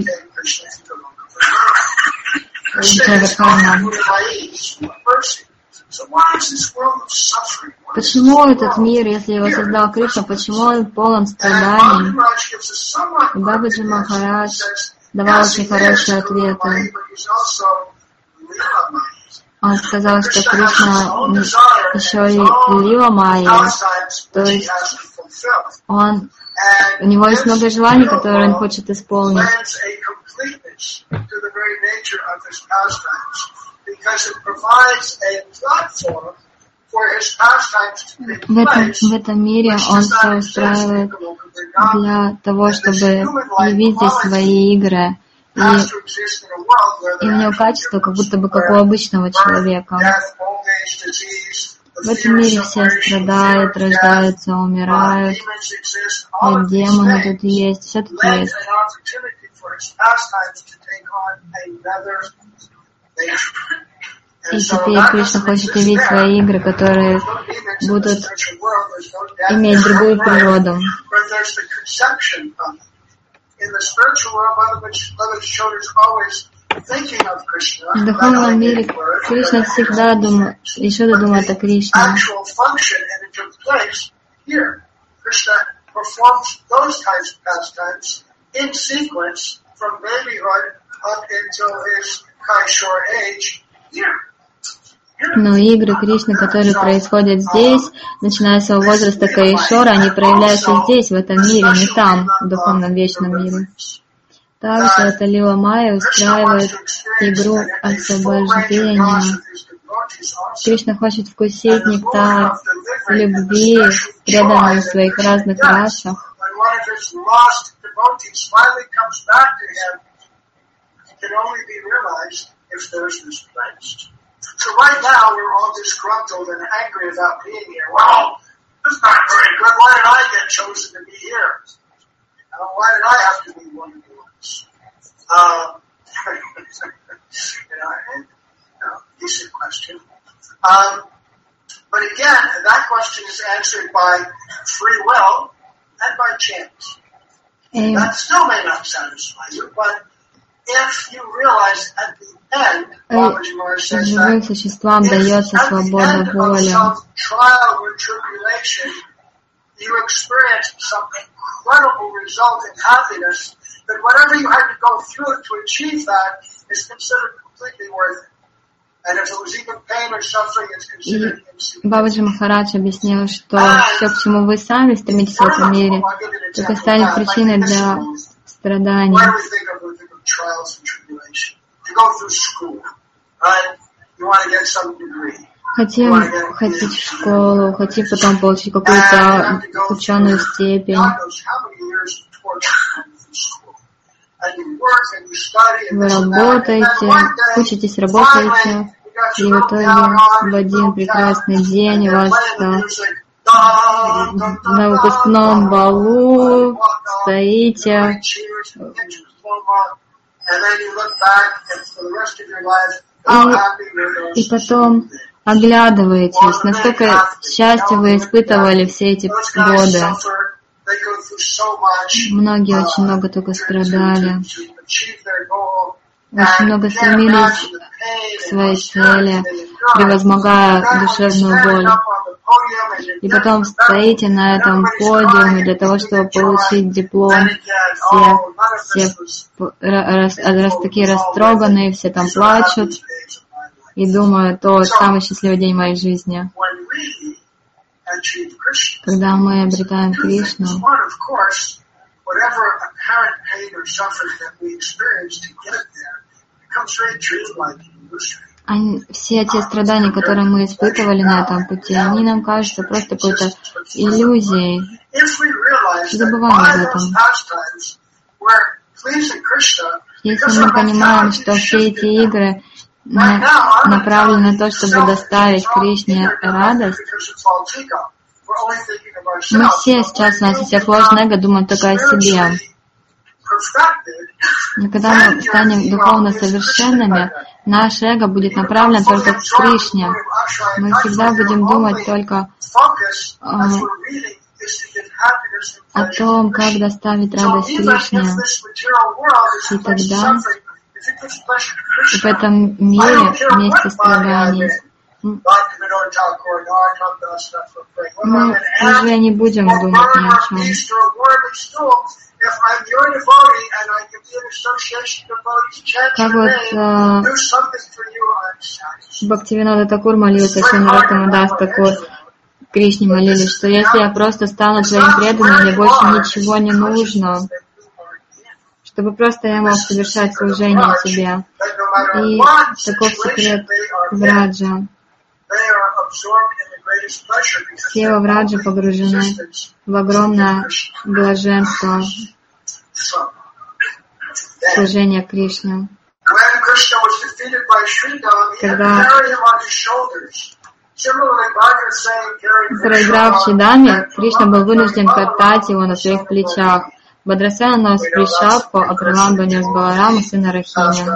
Джавакарна. Почему этот мир, если его создал Кришна, почему он полон страданий? И Бабаджи Махарадж давал очень хорошие ответы. Он сказал, что Кришна еще и Лила Майя, то есть у него есть много желаний, которые он хочет исполнить. В этом мире он все устраивает для того, чтобы явить здесь свои игры. И у него качество как будто бы как у обычного человека. В этом мире все страдают, рождаются, умирают. И демоны тут есть, все тут есть. И теперь Кришна хочет явить свои игры, которые будут иметь другую природу. В духовном мире Кришна всегда думает, Йошода думает о Кришне. Но игры Кришны, которые происходят здесь, начиная с его возраста Кайшора, они проявляются здесь, в этом мире, не там, в духовном вечном мире. Также эта Лила Майя устраивает игру освобождения. Кришна хочет вкусить нектар любви, преданной в своих разных расах. So right now we're all disgruntled and angry about being here. Well, that's not very good. Why did I get chosen to be here? Why did I have to be one of the ones? Decent question. But again, that question is answered by free will and by chance. Живым существам дается свобода воли. И Бабаджи Махарадж объяснил, что все, к чему вы сами стремитесь в этом мире, только станет причиной для страданий. Хотим ходить в школу, хотим потом получить какую-то ученую степень. Вы работаете, учитесь, работаете, и в итоге в один прекрасный день у вас на выпускном балу стоите и потом оглядываетесь, насколько счастья вы испытывали все эти годы. Многие очень много только страдали, очень много стремились к своей цели, превозмогая душевную боль. И потом стоите на этом подиуме для того, чтобы получить диплом. Все такие растроганные, все там плачут и думают: о, самый счастливый день моей жизни. Когда мы обретаем Кришну, все те страдания, которые мы испытывали на этом пути, они нам кажутся просто какой-то иллюзией. Забываем об этом. Если мы понимаем, что все эти игры направлены на то, чтобы доставить Кришне радость, мы все сейчас, у нас все ложное эго, думаем только о себе. Но когда мы станем духовно совершенными, наше эго будет направлено только к Кришне. Мы всегда будем думать только о том, как доставить радость Кришне. И тогда в этом мире вместе страданий мы уже не будем думать ни о чем. Как вот Бхактивинода Такур молился, Шримати Дас Такур Кришне молились, что если я просто стану твоим преданным, мне больше ничего не нужно, чтобы просто я мог совершать служение тебе. И таков секрет Враджа. Все во Враджа погружены в огромное блаженство служения Кришне. Когда проигравший даме, Кришна был вынужден катать его на своих плечах. Бадрасена нес пришапку, а Праламба нес Баларама, сына Рахини.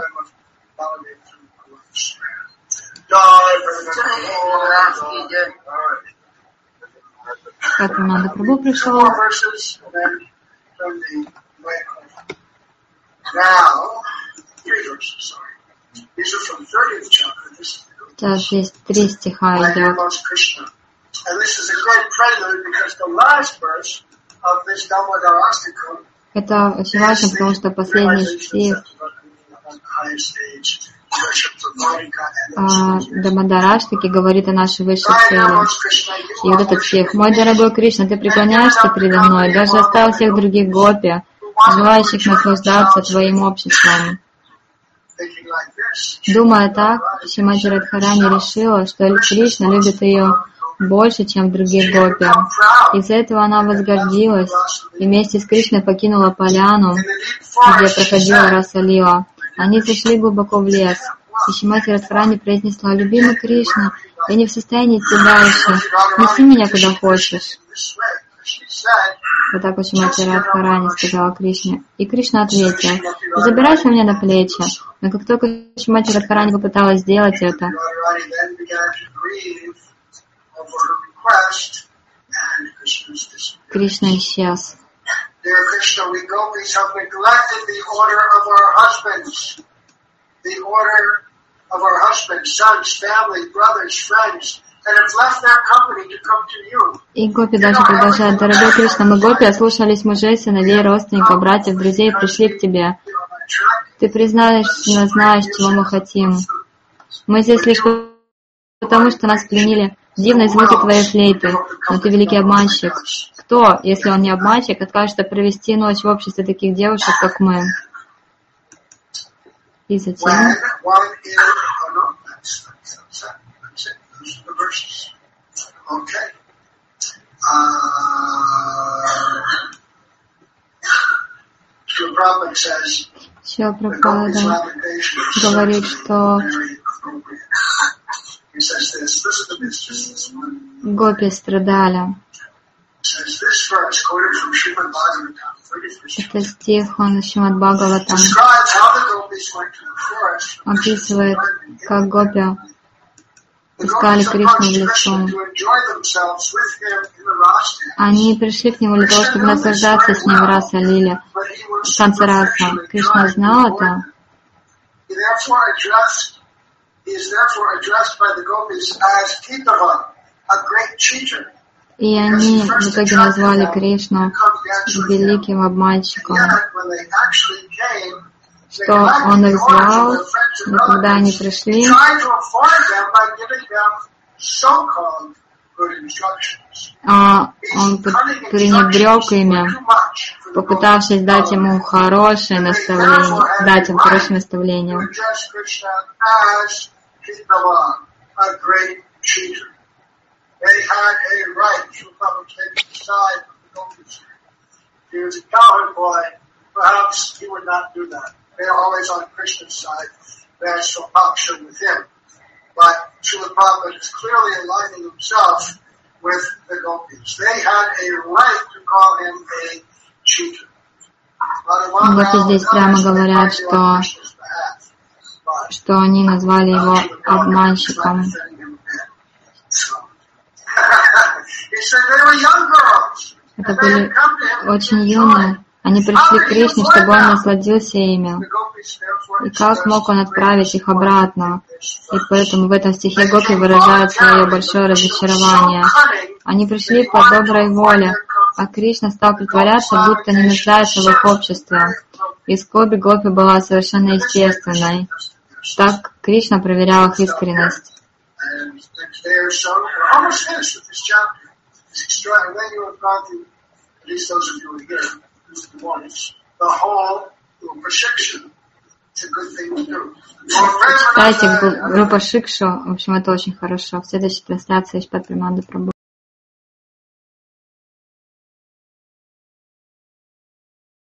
Как Раманда Прабху пришел. Сейчас здесь 3 стиха идет. Это очень важно, потому что последний стих Дамадараштаки говорит о нашей высшей цели. И вот этот стих: «Мой дорогой Кришна, ты преклоняешься передо мной, даже оставил всех других гопи, желающих наслаждаться твоим обществом». Думая так, Шримати Радхарани решила, что Кришна любит ее больше, чем других гопи. Из-за этого она возгордилась и вместе с Кришной покинула поляну, где проходила Раса-лила. Они зашли глубоко в лес, и Шримати Радхарани произнесла: «Любимый Кришна, я не в состоянии идти дальше, неси меня куда хочешь». Вот так вот Шримати Радхарани сказала Кришне. И Кришна ответил: «Забирайся мне на плечи». Но как только Шримати Радхарани попыталась сделать это, Кришна исчез. Dear Krishna, we gopis have neglected the order of our husbands, the order of our husbands, sons, family, brothers, friends, and have left their company to come to you. И гопи даже продолжают: дорогой Кришна, мы гопи ослушались мужей, сыновей, родственников, братьев, друзей, пришли к тебе. Ты признательно знаешь, чего мы хотим. Мы здесь лишь потому, что нас пленили дивной звуки твоей флейты, но ты великий обманщик. Кто, если он не обманщик, откажется провести ночь в обществе таких девушек, как мы? И затем... Шрила Прабхупада говорит, что гопи страдали. Это стих, он из Шримад Бхагаватам описывает, как гопи искали Кришну в лесу. Они пришли к нему для того, чтобы наслаждаться с ним в раса-лиле, в танце раса. Кришна знал это. И они в итоге назвали Кришну великим обманщиком, что он их звал, но когда они пришли, он пренебрег ими, попытавшись дать ему хорошее наставление, дать им хорошее наставление. They had a right to take the side of the gopis. He was a cowherd boy. Perhaps he would not do that. They're always on Krishna's side. There's some option with him. But Srila Prabhupada is clearly aligning himself with the gopis. They had a right to call him a cheater. Гопи здесь прямо говорят, что они назвали его обманщиком. Это были очень юные. Они пришли к Кришне, чтобы он насладился ими. И как мог он отправить их обратно? И поэтому в этом стихе гопи выражают свое большое разочарование. Они пришли по доброй воле, а Кришна стал притворяться, будто не нуждается в их обществе. И скорбь гопи была совершенно естественной. Так Кришна проверял их искренность. Читайте группа Шикшу. В общем, это очень хорошо. В следующей трансляции Шпат Приманды Прабху.